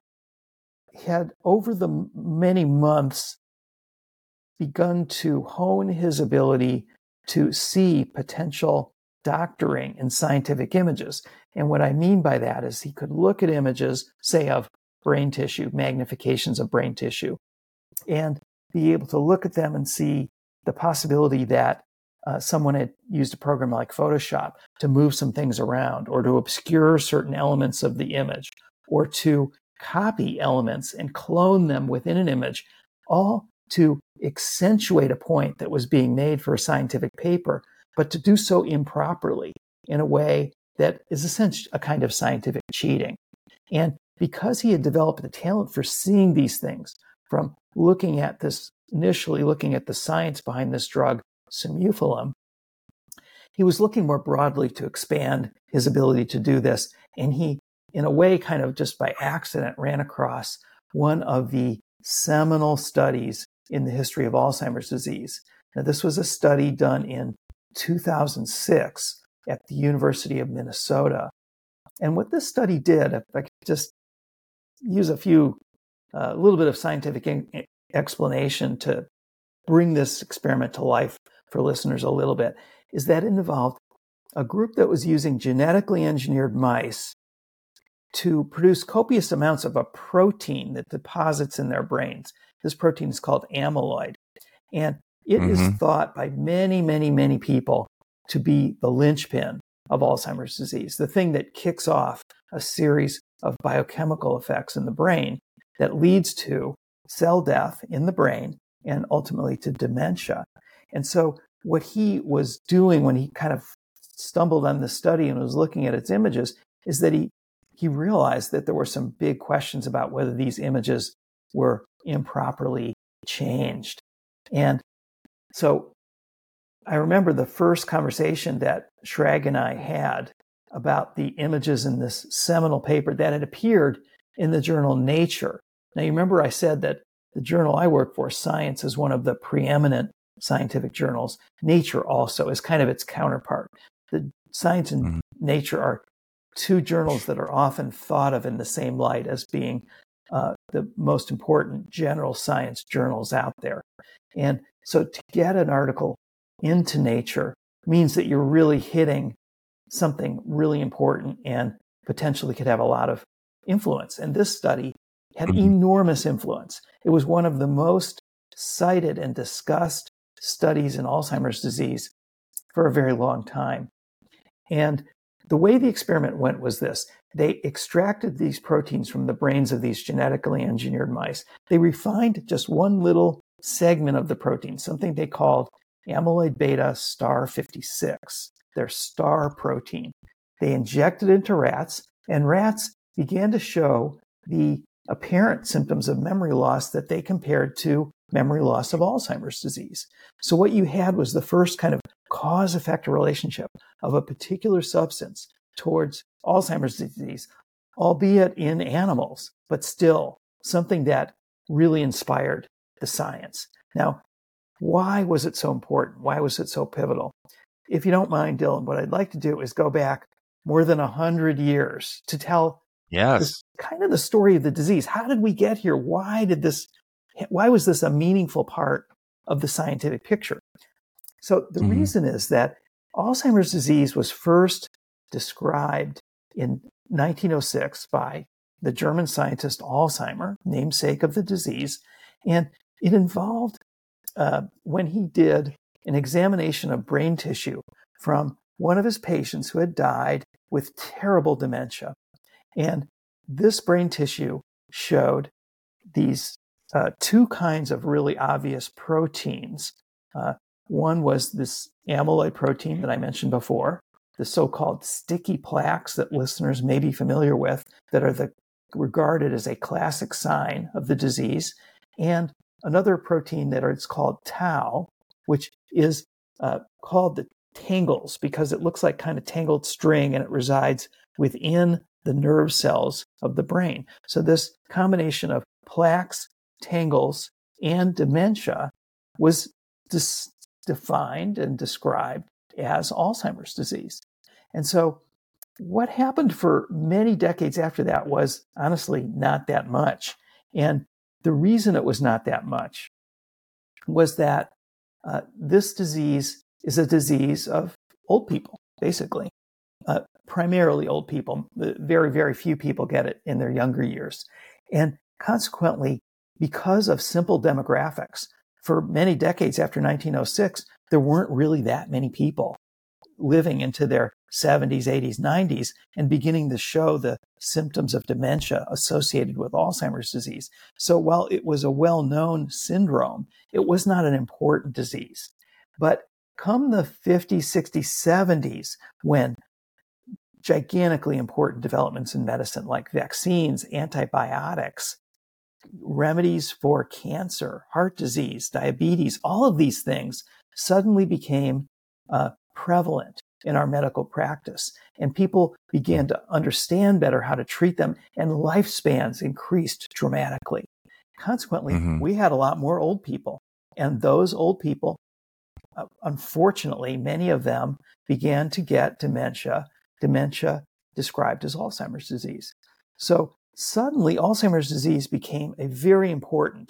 had, over the many months, begun to hone his ability to see potential doctoring in scientific images. And what I mean by that is he could look at images, say, of brain tissue, magnifications of brain tissue, and be able to look at them and see the possibility that someone had used a program like Photoshop to move some things around or to obscure certain elements of the image or to copy elements and clone them within an image, all to accentuate a point that was being made for a scientific paper, but to do so improperly in a way that is essentially a kind of scientific cheating. And because he had developed a talent for seeing these things, from initially looking at the science behind this drug, Simufilum, he was looking more broadly to expand his ability to do this. And he, in a way, kind of just by accident, ran across one of the seminal studies in the history of Alzheimer's disease. Now, this was a study done in 2006 at the University of Minnesota. And what this study did, if I could just use a little bit of scientific explanation to bring this experiment to life for listeners a little bit, is that it involved a group that was using genetically engineered mice to produce copious amounts of a protein that deposits in their brains. This protein is called amyloid. And it is thought by many, many, many people to be the linchpin of Alzheimer's disease, the thing that kicks off a series of biochemical effects in the brain that leads to cell death in the brain and ultimately to dementia. And so what he was doing when he kind of stumbled on the study and was looking at its images is that he realized that there were some big questions about whether these images were improperly changed. And so I remember the first conversation that Schrag and I had about the images in this seminal paper that had appeared in the journal Nature. Now, you remember I said that the journal I work for, Science, is one of the preeminent scientific journals. Nature also is kind of its counterpart. The Science and Nature are two journals that are often thought of in the same light as being the most important general science journals out there. And so to get an article into Nature means that you're really hitting something really important and potentially could have a lot of influence. And this study had enormous influence. It was one of the most cited and discussed studies in Alzheimer's disease for a very long time. And the way the experiment went was this. They extracted these proteins from the brains of these genetically engineered mice. They refined just one little segment of the protein, something they called amyloid beta star 56, their star protein. They injected it into rats, and rats began to show the apparent symptoms of memory loss that they compared to memory loss of Alzheimer's disease. So what you had was the first kind of cause-effect relationship of a particular substance towards Alzheimer's disease, albeit in animals, but still something that really inspired the science. Now, why was it so important? Why was it so pivotal? If you don't mind, Dylan, what I'd like to do is go back more than 100 years to tell kind of the story of the disease. How did we get here? Why was this a meaningful part of the scientific picture? So the reason is that Alzheimer's disease was first described in 1906 by the German scientist Alzheimer, namesake of the disease. And it involved when he did an examination of brain tissue from one of his patients who had died with terrible dementia. And this brain tissue showed these two kinds of really obvious proteins. One was this amyloid protein that I mentioned before, the so-called sticky plaques that listeners may be familiar with, that are regarded as a classic sign of the disease, and another protein that is called tau, which is called the tangles because it looks like kind of tangled string and it resides within the nerve cells of the brain. So this combination of plaques, tangles, and dementia was defined and described as Alzheimer's disease. And so what happened for many decades after that was honestly not that much. And the reason it was not that much was that this disease is a disease of old people, basically, primarily old people. Very, very few people get it in their younger years. And consequently, because of simple demographics, for many decades after 1906, there weren't really that many people living into their 70s, 80s, 90s, and beginning to show the symptoms of dementia associated with Alzheimer's disease. So while it was a well-known syndrome, it was not an important disease. But come the 50s, 60s, 70s, when gigantically important developments in medicine like vaccines, antibiotics, remedies for cancer, heart disease, diabetes, all of these things suddenly became prevalent in our medical practice. And people began to understand better how to treat them, and lifespans increased dramatically. Consequently, we had a lot more old people. And those old people, unfortunately, many of them began to get dementia described as Alzheimer's disease. So suddenly, Alzheimer's disease became a very important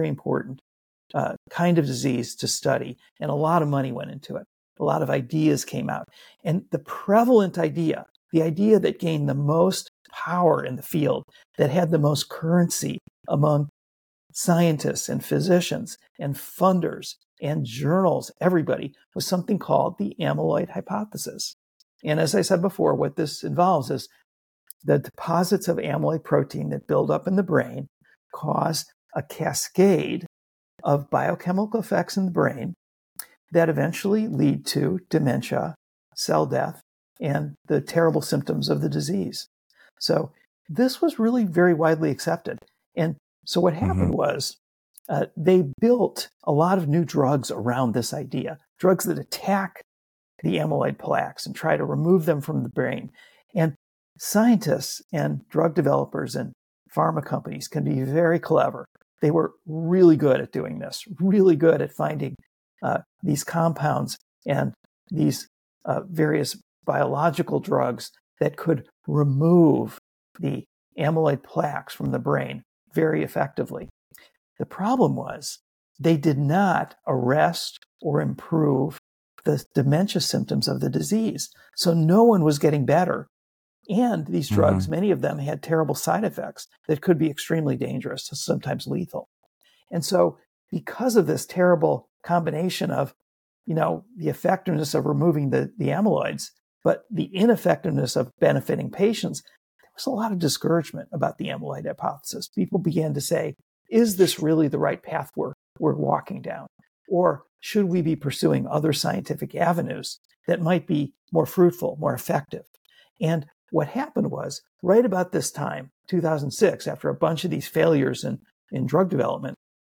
kind of disease to study, and a lot of money went into it. A lot of ideas came out. And the prevalent idea, the idea that gained the most power in the field, that had the most currency among scientists and physicians and funders and journals, everybody, was something called the amyloid hypothesis. And as I said before, what this involves is the deposits of amyloid protein that build up in the brain cause a cascade of biochemical effects in the brain that eventually lead to dementia, cell death, and the terrible symptoms of the disease. So this was really very widely accepted. And so what happened was they built a lot of new drugs around this idea, drugs that attack the amyloid plaques and try to remove them from the brain. And scientists and drug developers and pharma companies can be very clever. They were really good at doing this, really good at finding these compounds and these various biological drugs that could remove the amyloid plaques from the brain very effectively. The problem was they did not arrest or improve the dementia symptoms of the disease. So no one was getting better. And these drugs, many of them had terrible side effects that could be extremely dangerous, sometimes lethal. And so because of this terrible combination of, the effectiveness of removing the amyloids, but the ineffectiveness of benefiting patients, there was a lot of discouragement about the amyloid hypothesis. People began to say, is this really the right path we're walking down? Or should we be pursuing other scientific avenues that might be more fruitful, more effective? And what happened was, right about this time, 2006, after a bunch of these failures in drug development,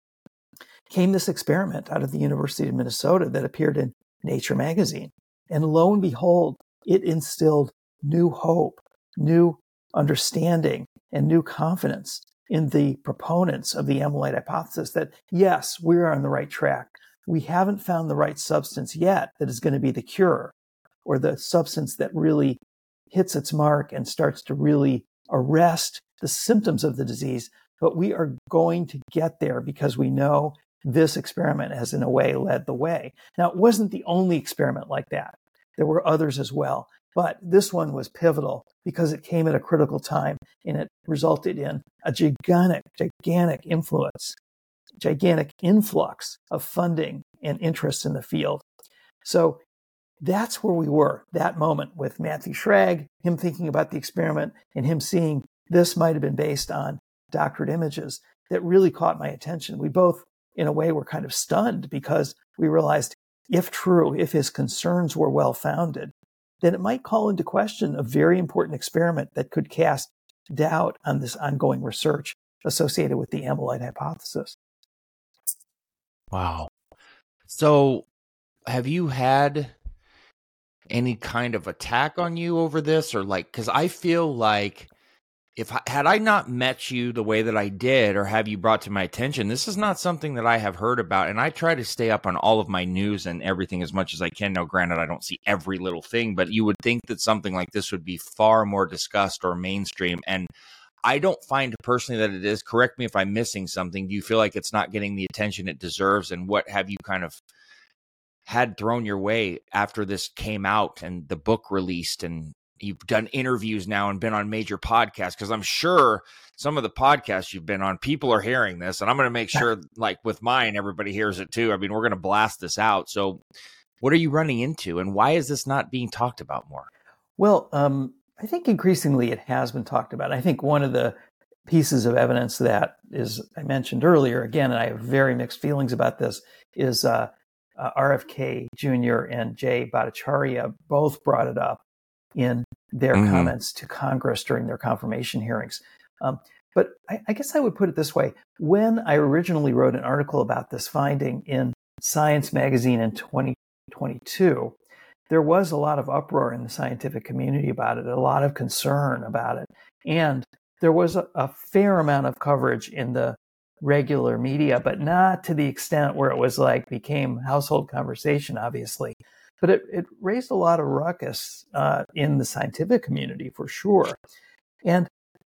came this experiment out of the University of Minnesota that appeared in Nature magazine. And lo and behold, it instilled new hope, new understanding, and new confidence in the proponents of the amyloid hypothesis that, yes, we are on the right track. We haven't found the right substance yet that is going to be the cure, or the substance that really hits its mark and starts to really arrest the symptoms of the disease. But we are going to get there because we know this experiment has, in a way, led the way. Now, it wasn't the only experiment like that. There were others as well. But this one was pivotal because it came at a critical time, and it resulted in a gigantic influx of funding and interest in the field. So that's where we were, that moment with Matthew Schrag, him thinking about the experiment and him seeing this might have been based on doctored images, that really caught my attention. We both, in a way, were kind of stunned because we realized, if true, if his concerns were well-founded, then it might call into question a very important experiment that could cast doubt on this ongoing research associated with the amyloid hypothesis. Wow. So have you had any kind of attack on you over this? Or because I feel like had I not met you the way that I did, or have you brought to my attention, this is not something that I have heard about. And I try to stay up on all of my news and everything as much as I can. Now, granted, I don't see every little thing, but you would think that something like this would be far more discussed or mainstream. And I don't find personally that it is. Correct me if I'm missing something. Do you feel like it's not getting the attention it deserves? And what have you kind of had thrown your way after this came out and the book released, and you've done interviews now and been on major podcasts? Because I'm sure some of the podcasts you've been on, people are hearing this, and I'm going to make sure, like with mine, everybody hears it too. I mean, we're going to blast this out. So what are you running into, and why is this not being talked about more? Well, I think increasingly it has been talked about. I think one of the pieces of evidence that is, I mentioned earlier, again, and I have very mixed feelings about this, is RFK Jr. and Jay Bhattacharya both brought it up in their comments to Congress during their confirmation hearings. But I guess I would put it this way. When I originally wrote an article about this finding in Science magazine in 2022, there was a lot of uproar in the scientific community about it, a lot of concern about it. And there was a fair amount of coverage in the regular media, but not to the extent where it was like became household conversation, obviously. But it raised a lot of ruckus in the scientific community, for sure. And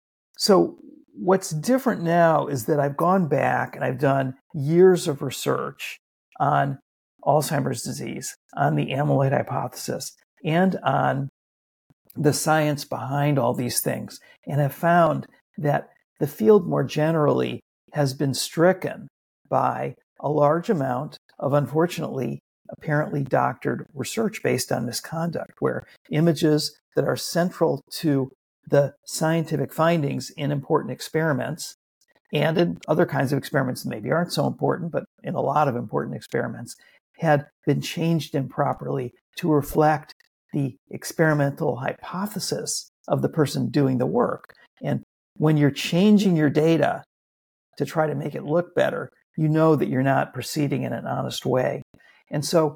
so what's different now is that I've gone back and I've done years of research on Alzheimer's disease, on the amyloid hypothesis, and on the science behind all these things, and have found that the field more generally has been stricken by a large amount of, unfortunately, apparently doctored research based on misconduct, where images that are central to the scientific findings in important experiments and in other kinds of experiments that maybe aren't so important, but in a lot of important experiments, had been changed improperly to reflect the experimental hypothesis of the person doing the work. And when you're changing your data to try to make it look better, you know that you're not proceeding in an honest way. And so,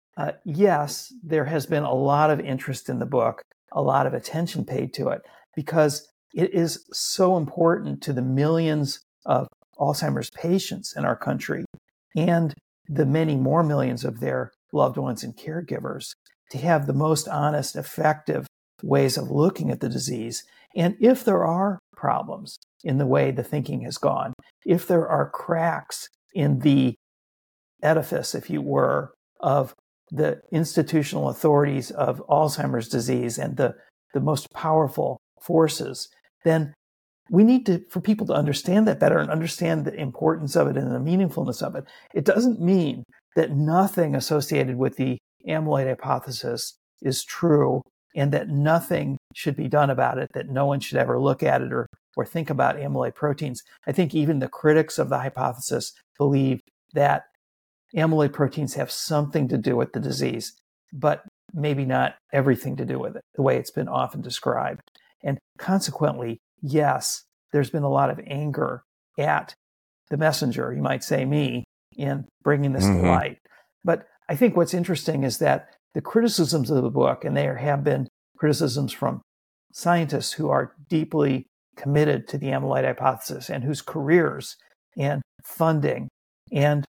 yes, there has been a lot of interest in the book, a lot of attention paid to it, because it is so important to the millions of Alzheimer's patients in our country and the many more millions of their loved ones and caregivers to have the most honest, effective ways of looking at the disease. And if there are problems in the way the thinking has gone, if there are cracks in the edifice, if you were, of the institutional authorities of Alzheimer's disease and the most powerful forces, then we need for people to understand that better and understand the importance of it and the meaningfulness of it. It doesn't mean that nothing associated with the amyloid hypothesis is true and that nothing should be done about it, that no one should ever look at it or think about amyloid proteins. I think even the critics of the hypothesis believe that amyloid proteins have something to do with the disease, but maybe not everything to do with it, the way it's been often described. And consequently, yes, there's been a lot of anger at the messenger, you might say me, in bringing this to light. But I think what's interesting is that the criticisms of the book, and there have been criticisms from scientists who are deeply committed to the amyloid hypothesis and whose careers and funding and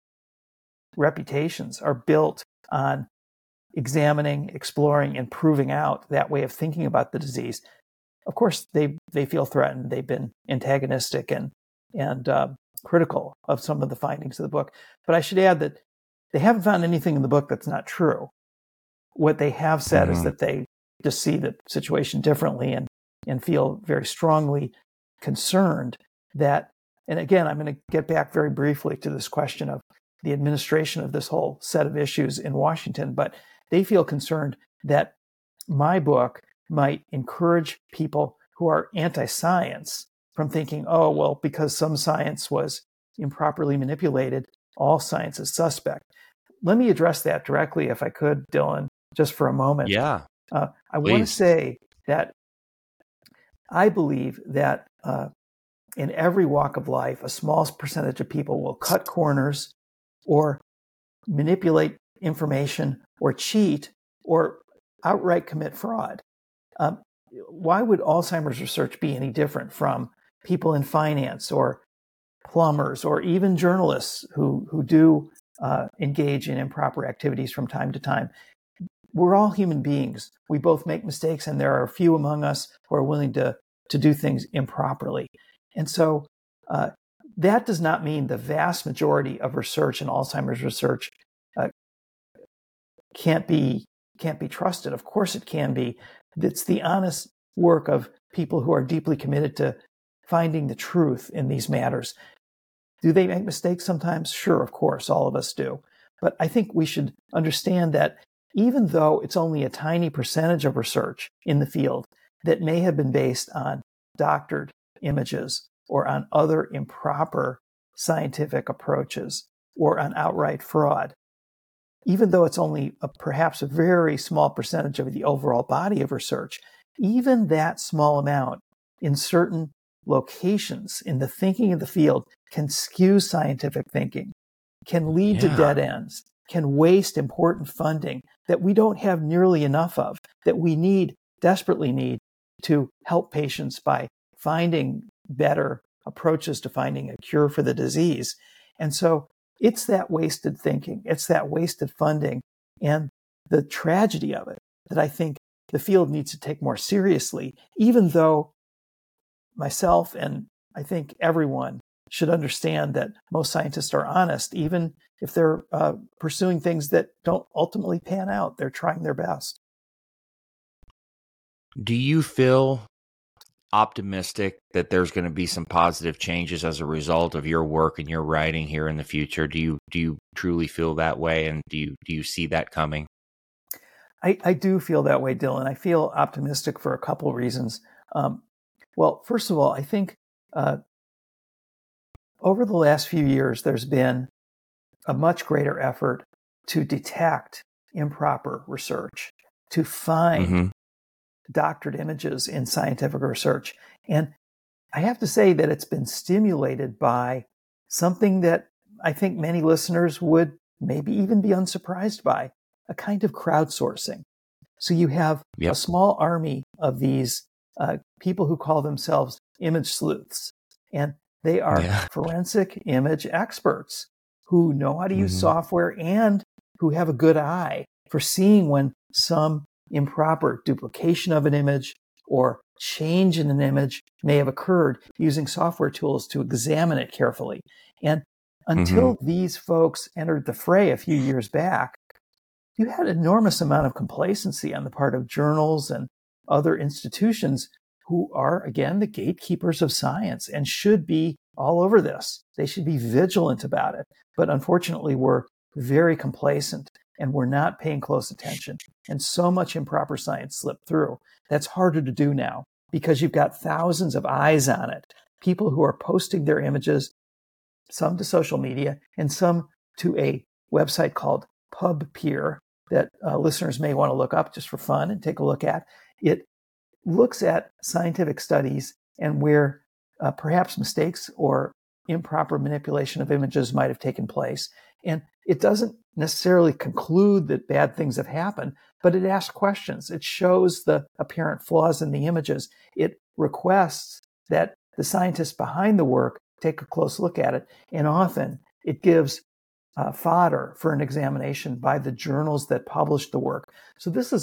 reputations are built on examining, exploring, and proving out that way of thinking about the disease. Of course, they feel threatened. They've been antagonistic and critical of some of the findings of the book. But I should add that they haven't found anything in the book that's not true. What they have said is that they just see the situation differently and feel very strongly concerned that, and again, I'm going to get back very briefly to this question of the administration of this whole set of issues in Washington, but they feel concerned that my book might encourage people who are anti-science from thinking, oh, well, because some science was improperly manipulated, all science is suspect. Let me address that directly, if I could, Dylan, just for a moment. Yeah. I want to say that I believe that in every walk of life, a small percentage of people will cut corners or manipulate information or cheat or outright commit fraud. Why would Alzheimer's research be any different from people in finance or plumbers or even journalists who do engage in improper activities from time to time? We're all human beings. We both make mistakes, and there are a few among us who are willing to do things improperly. And so that does not mean the vast majority of research and Alzheimer's research can't be trusted. Of course it can be. It's the honest work of people who are deeply committed to finding the truth in these matters. Do they make mistakes sometimes? Sure, of course, all of us do. But I think we should understand that even though it's only a tiny percentage of research in the field that may have been based on doctored images or on other improper scientific approaches or on outright fraud, even though it's only perhaps a very small percentage of the overall body of research, even that small amount in certain locations in the thinking of the field can skew scientific thinking, can lead to dead ends, can waste important funding that we don't have nearly enough of, that we desperately need to help patients by finding better approaches to finding a cure for the disease. And so it's that wasted thinking, it's that wasted funding, and the tragedy of it that I think the field needs to take more seriously, even though myself and I think everyone should understand that most scientists are honest, even if they're pursuing things that don't ultimately pan out. They're trying their best. Do you feel optimistic that there's going to be some positive changes as a result of your work and your writing here in the future? Do you truly feel that way, and do you see that coming? I do feel that way, Dylan. I feel optimistic for a couple of reasons. Well, first of all, I think over the last few years, there's been a much greater effort to detect improper research, to find doctored images in scientific research. And I have to say that it's been stimulated by something that I think many listeners would maybe even be unsurprised by, a kind of crowdsourcing. So you have a small army of these people who call themselves image sleuths, and they are forensic image experts who know how to use software and who have a good eye for seeing when some improper duplication of an image or change in an image may have occurred, using software tools to examine it carefully. And until these folks entered the fray a few years back, you had an enormous amount of complacency on the part of journals and other institutions who are, again, the gatekeepers of science and should be all over this. They should be vigilant about it. But unfortunately, we're very complacent and we're not paying close attention. And so much improper science slipped through. That's harder to do now because you've got thousands of eyes on it. People who are posting their images, some to social media and some to a website called PubPeer that listeners may want to look up just for fun and take a look at. It looks at scientific studies and where perhaps mistakes or improper manipulation of images might have taken place. And it doesn't necessarily conclude that bad things have happened, but it asks questions. It shows the apparent flaws in the images. It requests that the scientists behind the work take a close look at it. And often it gives fodder for an examination by the journals that publish the work. So this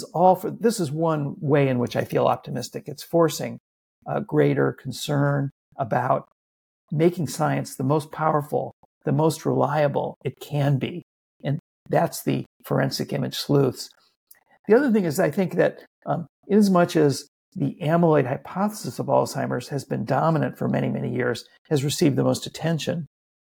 is one way in which I feel optimistic. It's forcing a greater concern about making science the most powerful, the most reliable it can be. And that's the forensic image sleuths. The other thing is I think that in as much as the amyloid hypothesis of Alzheimer's has been dominant for many, many years, has received the most attention,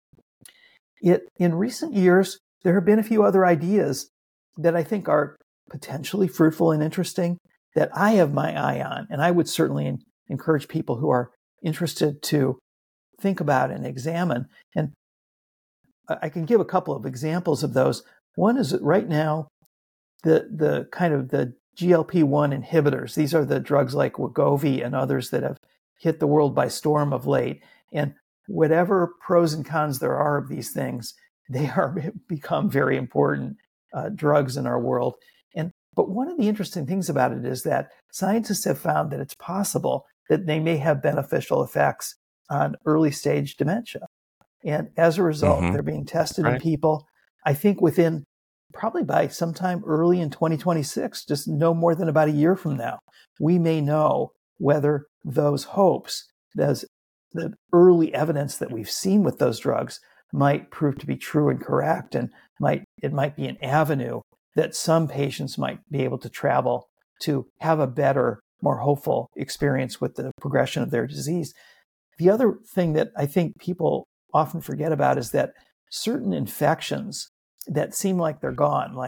in recent years, there have been a few other ideas that I think are potentially fruitful and interesting that I have my eye on. And I would certainly encourage people who are interested to think about and examine. And I can give a couple of examples of those. One is that right now, the kind of the GLP-1 inhibitors, these are the drugs like Wegovy and others that have hit the world by storm of late. And whatever pros and cons there are of these things, they are become very important drugs in our world. But one of the interesting things about it is that scientists have found that it's possible that they may have beneficial effects on early stage dementia. And as a result, they're being tested in people. I think within probably by sometime early in 2026, just no more than about a year from now, we may know whether those hopes, the early evidence that we've seen with those drugs might prove to be true and correct, and it might be an avenue that some patients might be able to travel to have a better, more hopeful experience with the progression of their disease. The other thing that I think people often forget about is that certain infections that seem like they're gone, like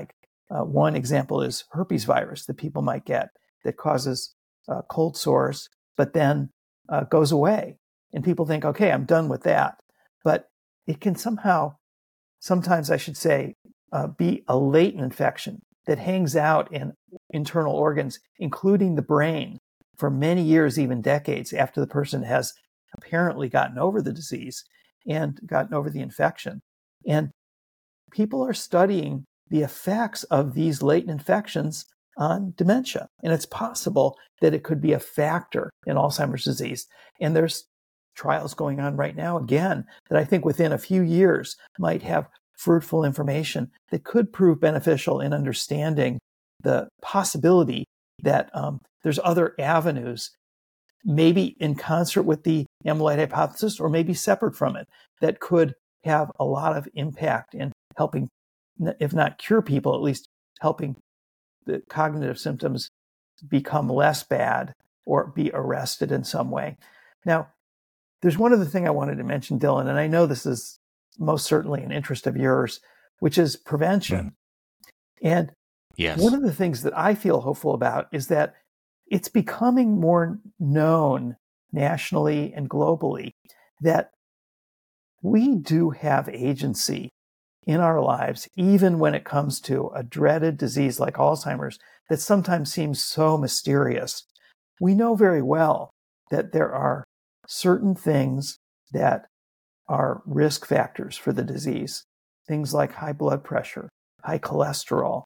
One example is herpes virus that people might get that causes cold sores, but then goes away. And people think, okay, I'm done with that. But it can sometimes I should say, be a latent infection that hangs out in internal organs, including the brain, for many years, even decades after the person has apparently gotten over the disease and gotten over the infection. And people are studying the effects of these latent infections on dementia. And it's possible that it could be a factor in Alzheimer's disease. And there's trials going on right now, again, that I think within a few years might have fruitful information that could prove beneficial in understanding the possibility that there's other avenues, maybe in concert with the amyloid hypothesis or maybe separate from it, that could have a lot of impact in helping, if not cure people, at least helping the cognitive symptoms become less bad or be arrested in some way. Now, there's one other thing I wanted to mention, Dylan, and I know this is most certainly an interest of yours, which is prevention. And yes, one of the things that I feel hopeful about is that it's becoming more known nationally and globally that we do have agency in our lives, even when it comes to a dreaded disease like Alzheimer's that sometimes seems so mysterious. We know very well that there are certain things that are risk factors for the disease, things like high blood pressure, high cholesterol,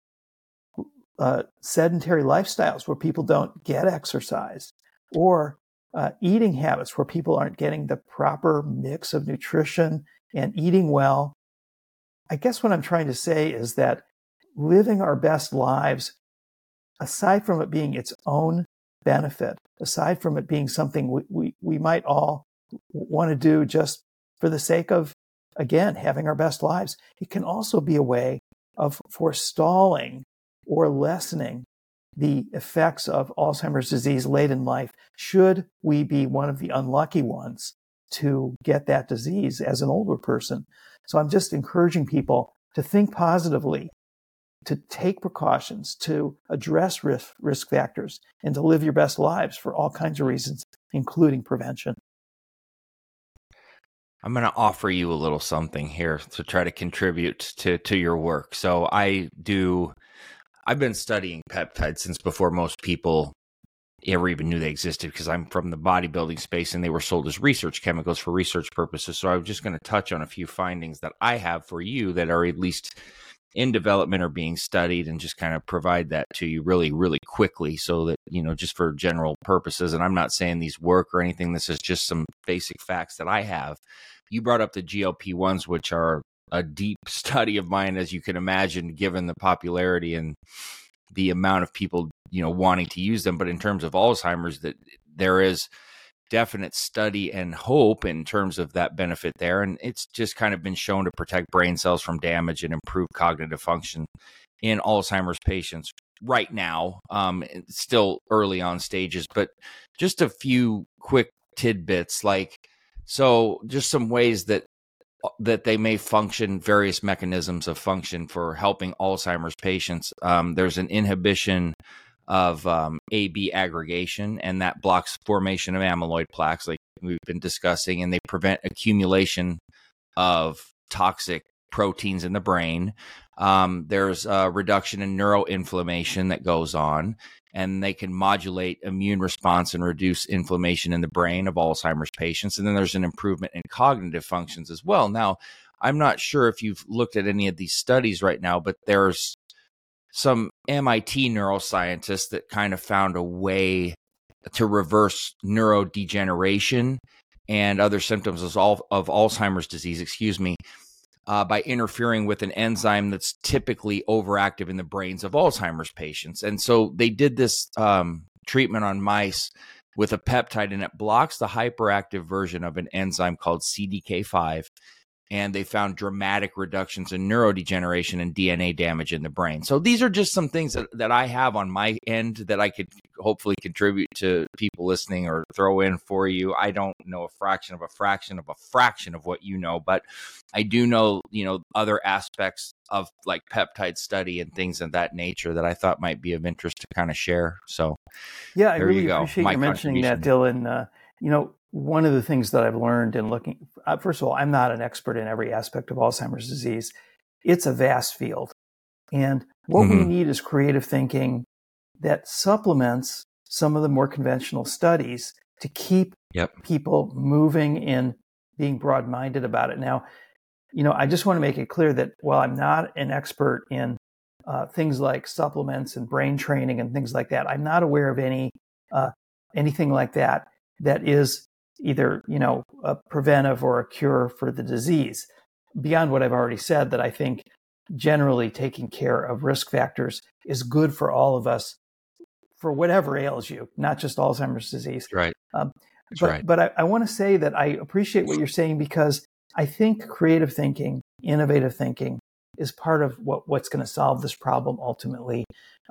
sedentary lifestyles where people don't get exercise, or eating habits where people aren't getting the proper mix of nutrition and eating well. I guess what I'm trying to say is that living our best lives, aside from it being its own benefit, aside from it being something we might all want to do just for the sake of, again, having our best lives, it can also be a way of forestalling or lessening the effects of Alzheimer's disease late in life, should we be one of the unlucky ones to get that disease as an older person. So I'm just encouraging people to think positively, to take precautions, to address risk factors, and to live your best lives for all kinds of reasons, including prevention. I'm going to offer you a little something here to try to contribute to your work. So I've been studying peptides since before most people ever even knew they existed, because I'm from the bodybuilding space and they were sold as research chemicals for research purposes. So I'm just going to touch on a few findings that I have for you that are at least in development or being studied, and just kind of provide that to you really, really quickly, so that, just for general purposes. And I'm not saying these work or anything. This is just some basic facts that I have. You brought up the GLP-1s, which are a deep study of mine, as you can imagine, given the popularity and the amount of people, wanting to use them. But in terms of Alzheimer's, that there is definite study and hope in terms of that benefit there. And it's just kind of been shown to protect brain cells from damage and improve cognitive function in Alzheimer's patients right now. It's still early on stages, but just a few quick tidbits, so just some ways that they may function, various mechanisms of function for helping Alzheimer's patients. There's an inhibition of AB aggregation, and that blocks formation of amyloid plaques, like we've been discussing, and they prevent accumulation of toxic proteins in the brain. There's a reduction in neuroinflammation that goes on, and they can modulate immune response and reduce inflammation in the brain of Alzheimer's patients. And then there's an improvement in cognitive functions as well. Now, I'm not sure if you've looked at any of these studies right now, but there's some MIT neuroscientists that kind of found a way to reverse neurodegeneration and other symptoms of Alzheimer's disease, by interfering with an enzyme that's typically overactive in the brains of Alzheimer's patients. And so they did this treatment on mice with a peptide, and it blocks the hyperactive version of an enzyme called CDK5. and they found dramatic reductions in neurodegeneration and DNA damage in the brain. So these are just some things that I have on my end that I could hopefully contribute to people listening or throw in for you. I don't know a fraction of a fraction of a fraction of what you know, but I do know, other aspects of like peptide study and things of that nature that I thought might be of interest to kind of share. So yeah, I there really you go. appreciate you mentioning that, Dylan. One of the things that I've learned in looking, first of all, I'm not an expert in every aspect of Alzheimer's disease. It's a vast field. And what we need is creative thinking that supplements some of the more conventional studies to keep people moving and being broad-minded about it. Now, I just want to make it clear that while I'm not an expert in things like supplements and brain training and things like that, I'm not aware of anything like that is either, a preventive or a cure for the disease. Beyond what I've already said, that I think generally taking care of risk factors is good for all of us for whatever ails you, not just Alzheimer's disease. Right. But I want to say that I appreciate what you're saying, because I think creative thinking, innovative thinking is part of what's going to solve this problem ultimately.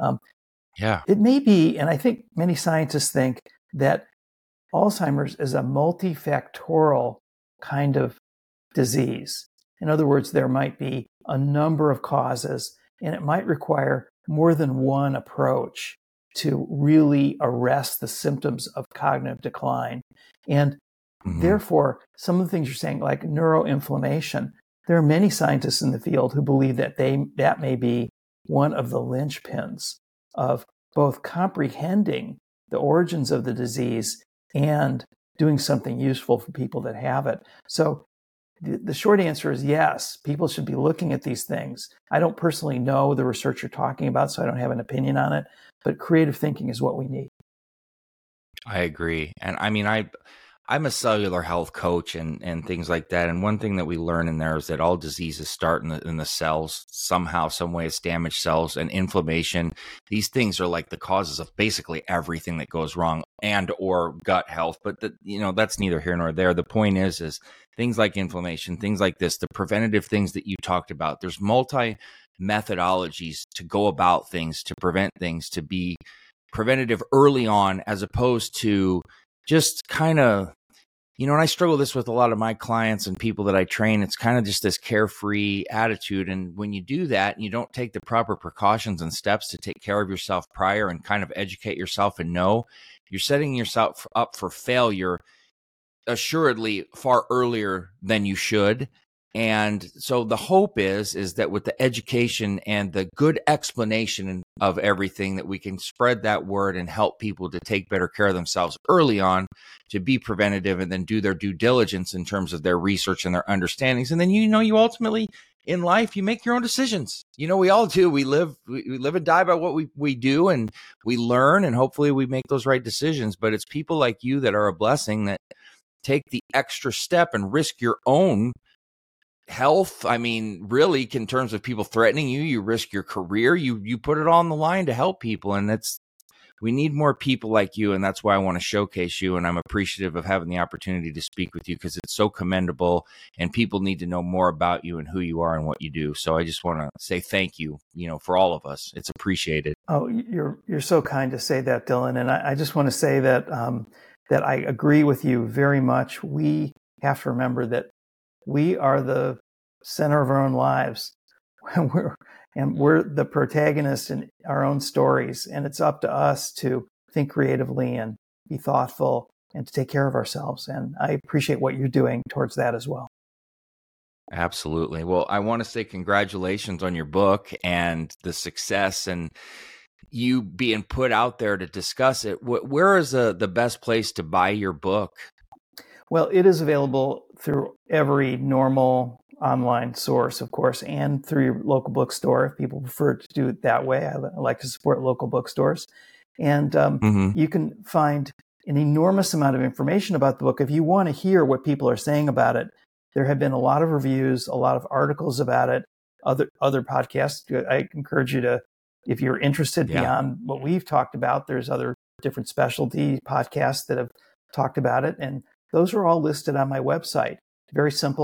It may be, and I think many scientists think that Alzheimer's is a multifactorial kind of disease. In other words, there might be a number of causes, and it might require more than one approach to really arrest the symptoms of cognitive decline. And therefore, some of the things you're saying, like neuroinflammation, there are many scientists in the field who believe that that may be one of the linchpins of both comprehending the origins of the disease and doing something useful for people that have it. So the short answer is yes, people should be looking at these things. I don't personally know the research you're talking about, so I don't have an opinion on it, but creative thinking is what we need. I agree. And I mean, I'm a cellular health coach and things like that. And one thing that we learn in there is that all diseases start in the cells. Somehow, some way it's damaged cells and inflammation. These things are like the causes of basically everything that goes wrong and or gut health. But that's neither here nor there. The point is things like inflammation, things like this, the preventative things that you talked about. There's multi methodologies to go about things, to prevent things, to be preventative early on, as opposed to just kind of, and I struggle this with a lot of my clients and people that I train. It's kind of just this carefree attitude. And when you do that and you don't take the proper precautions and steps to take care of yourself prior and kind of educate yourself and know, you're setting yourself up for failure assuredly far earlier than you should. And so the hope is that with the education and the good explanation of everything, that we can spread that word and help people to take better care of themselves early on, to be preventative, and then do their due diligence in terms of their research and their understandings. And then, you ultimately in life, you make your own decisions. We all do. We live and die by what we do, and we learn, and hopefully we make those right decisions. But it's people like you that are a blessing, that take the extra step and risk your own health. I mean, really, in terms of people threatening you, you risk your career, you put it all on the line to help people. And we need more people like you. And that's why I want to showcase you. And I'm appreciative of having the opportunity to speak with you, because it's so commendable, and people need to know more about you and who you are and what you do. So I just want to say thank you, for all of us. It's appreciated. Oh, you're so kind to say that, Dylan. And I just want to say that, that I agree with you very much. We have to remember that we are the center of our own lives. We're the protagonists in our own stories. And it's up to us to think creatively and be thoughtful and to take care of ourselves. And I appreciate what you're doing towards that as well. Absolutely. Well, I want to say congratulations on your book and the success, and you being put out there to discuss it. Where is the best place to buy your book? Well, it is available through every normal online source, of course, and through your local bookstore. If people prefer to do it that way, I like to support local bookstores. And you can find an enormous amount of information about the book. If you want to hear what people are saying about it, there have been a lot of reviews, a lot of articles about it, other podcasts. I encourage you to, if you're interested beyond what we've talked about, there's other different specialty podcasts that have talked about it. And those are all listed on my website. Very simple.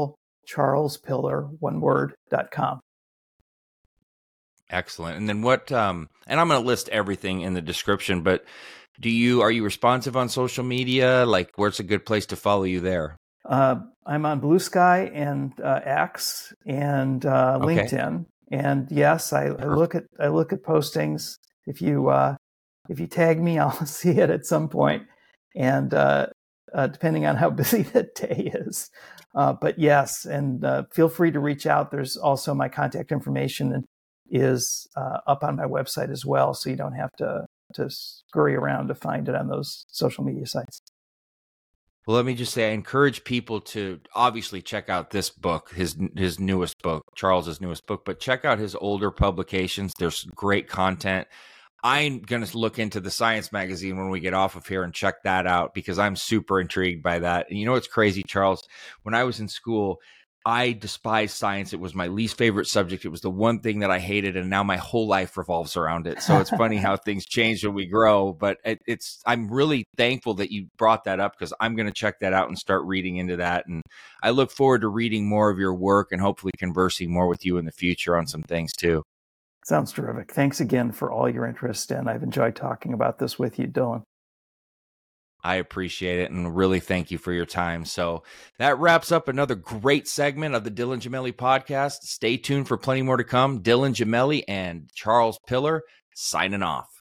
charlespiller.com. Excellent. And then what, and I'm going to list everything in the description, but are you responsive on social media? Like, where's a good place to follow you there? I'm on Blue Sky and X and LinkedIn. And yes, I look at postings. If you tag me, I'll see it at some point. And depending on how busy that day is. But yes, and feel free to reach out. There's also my contact information is up on my website as well, so you don't have to scurry around to find it on those social media sites. Well, let me just say, I encourage people to obviously check out this book, his newest book, Charles's newest book, but check out his older publications. There's great content. I'm going to look into the Science magazine when we get off of here and check that out because I'm super intrigued by that. And you know what's crazy, Charles? When I was in school, I despised science. It was my least favorite subject. It was the one thing that I hated, and now my whole life revolves around it. So it's funny how things change when we grow, but I'm really thankful that you brought that up because I'm going to check that out and start reading into that. And I look forward to reading more of your work and hopefully conversing more with you in the future on some things too. Sounds terrific. Thanks again for all your interest, and I've enjoyed talking about this with you, Dylan. I appreciate it and really thank you for your time. So that wraps up another great segment of the Dylan Gemelli podcast. Stay tuned for plenty more to come. Dylan Gemelli and Charles Piller signing off.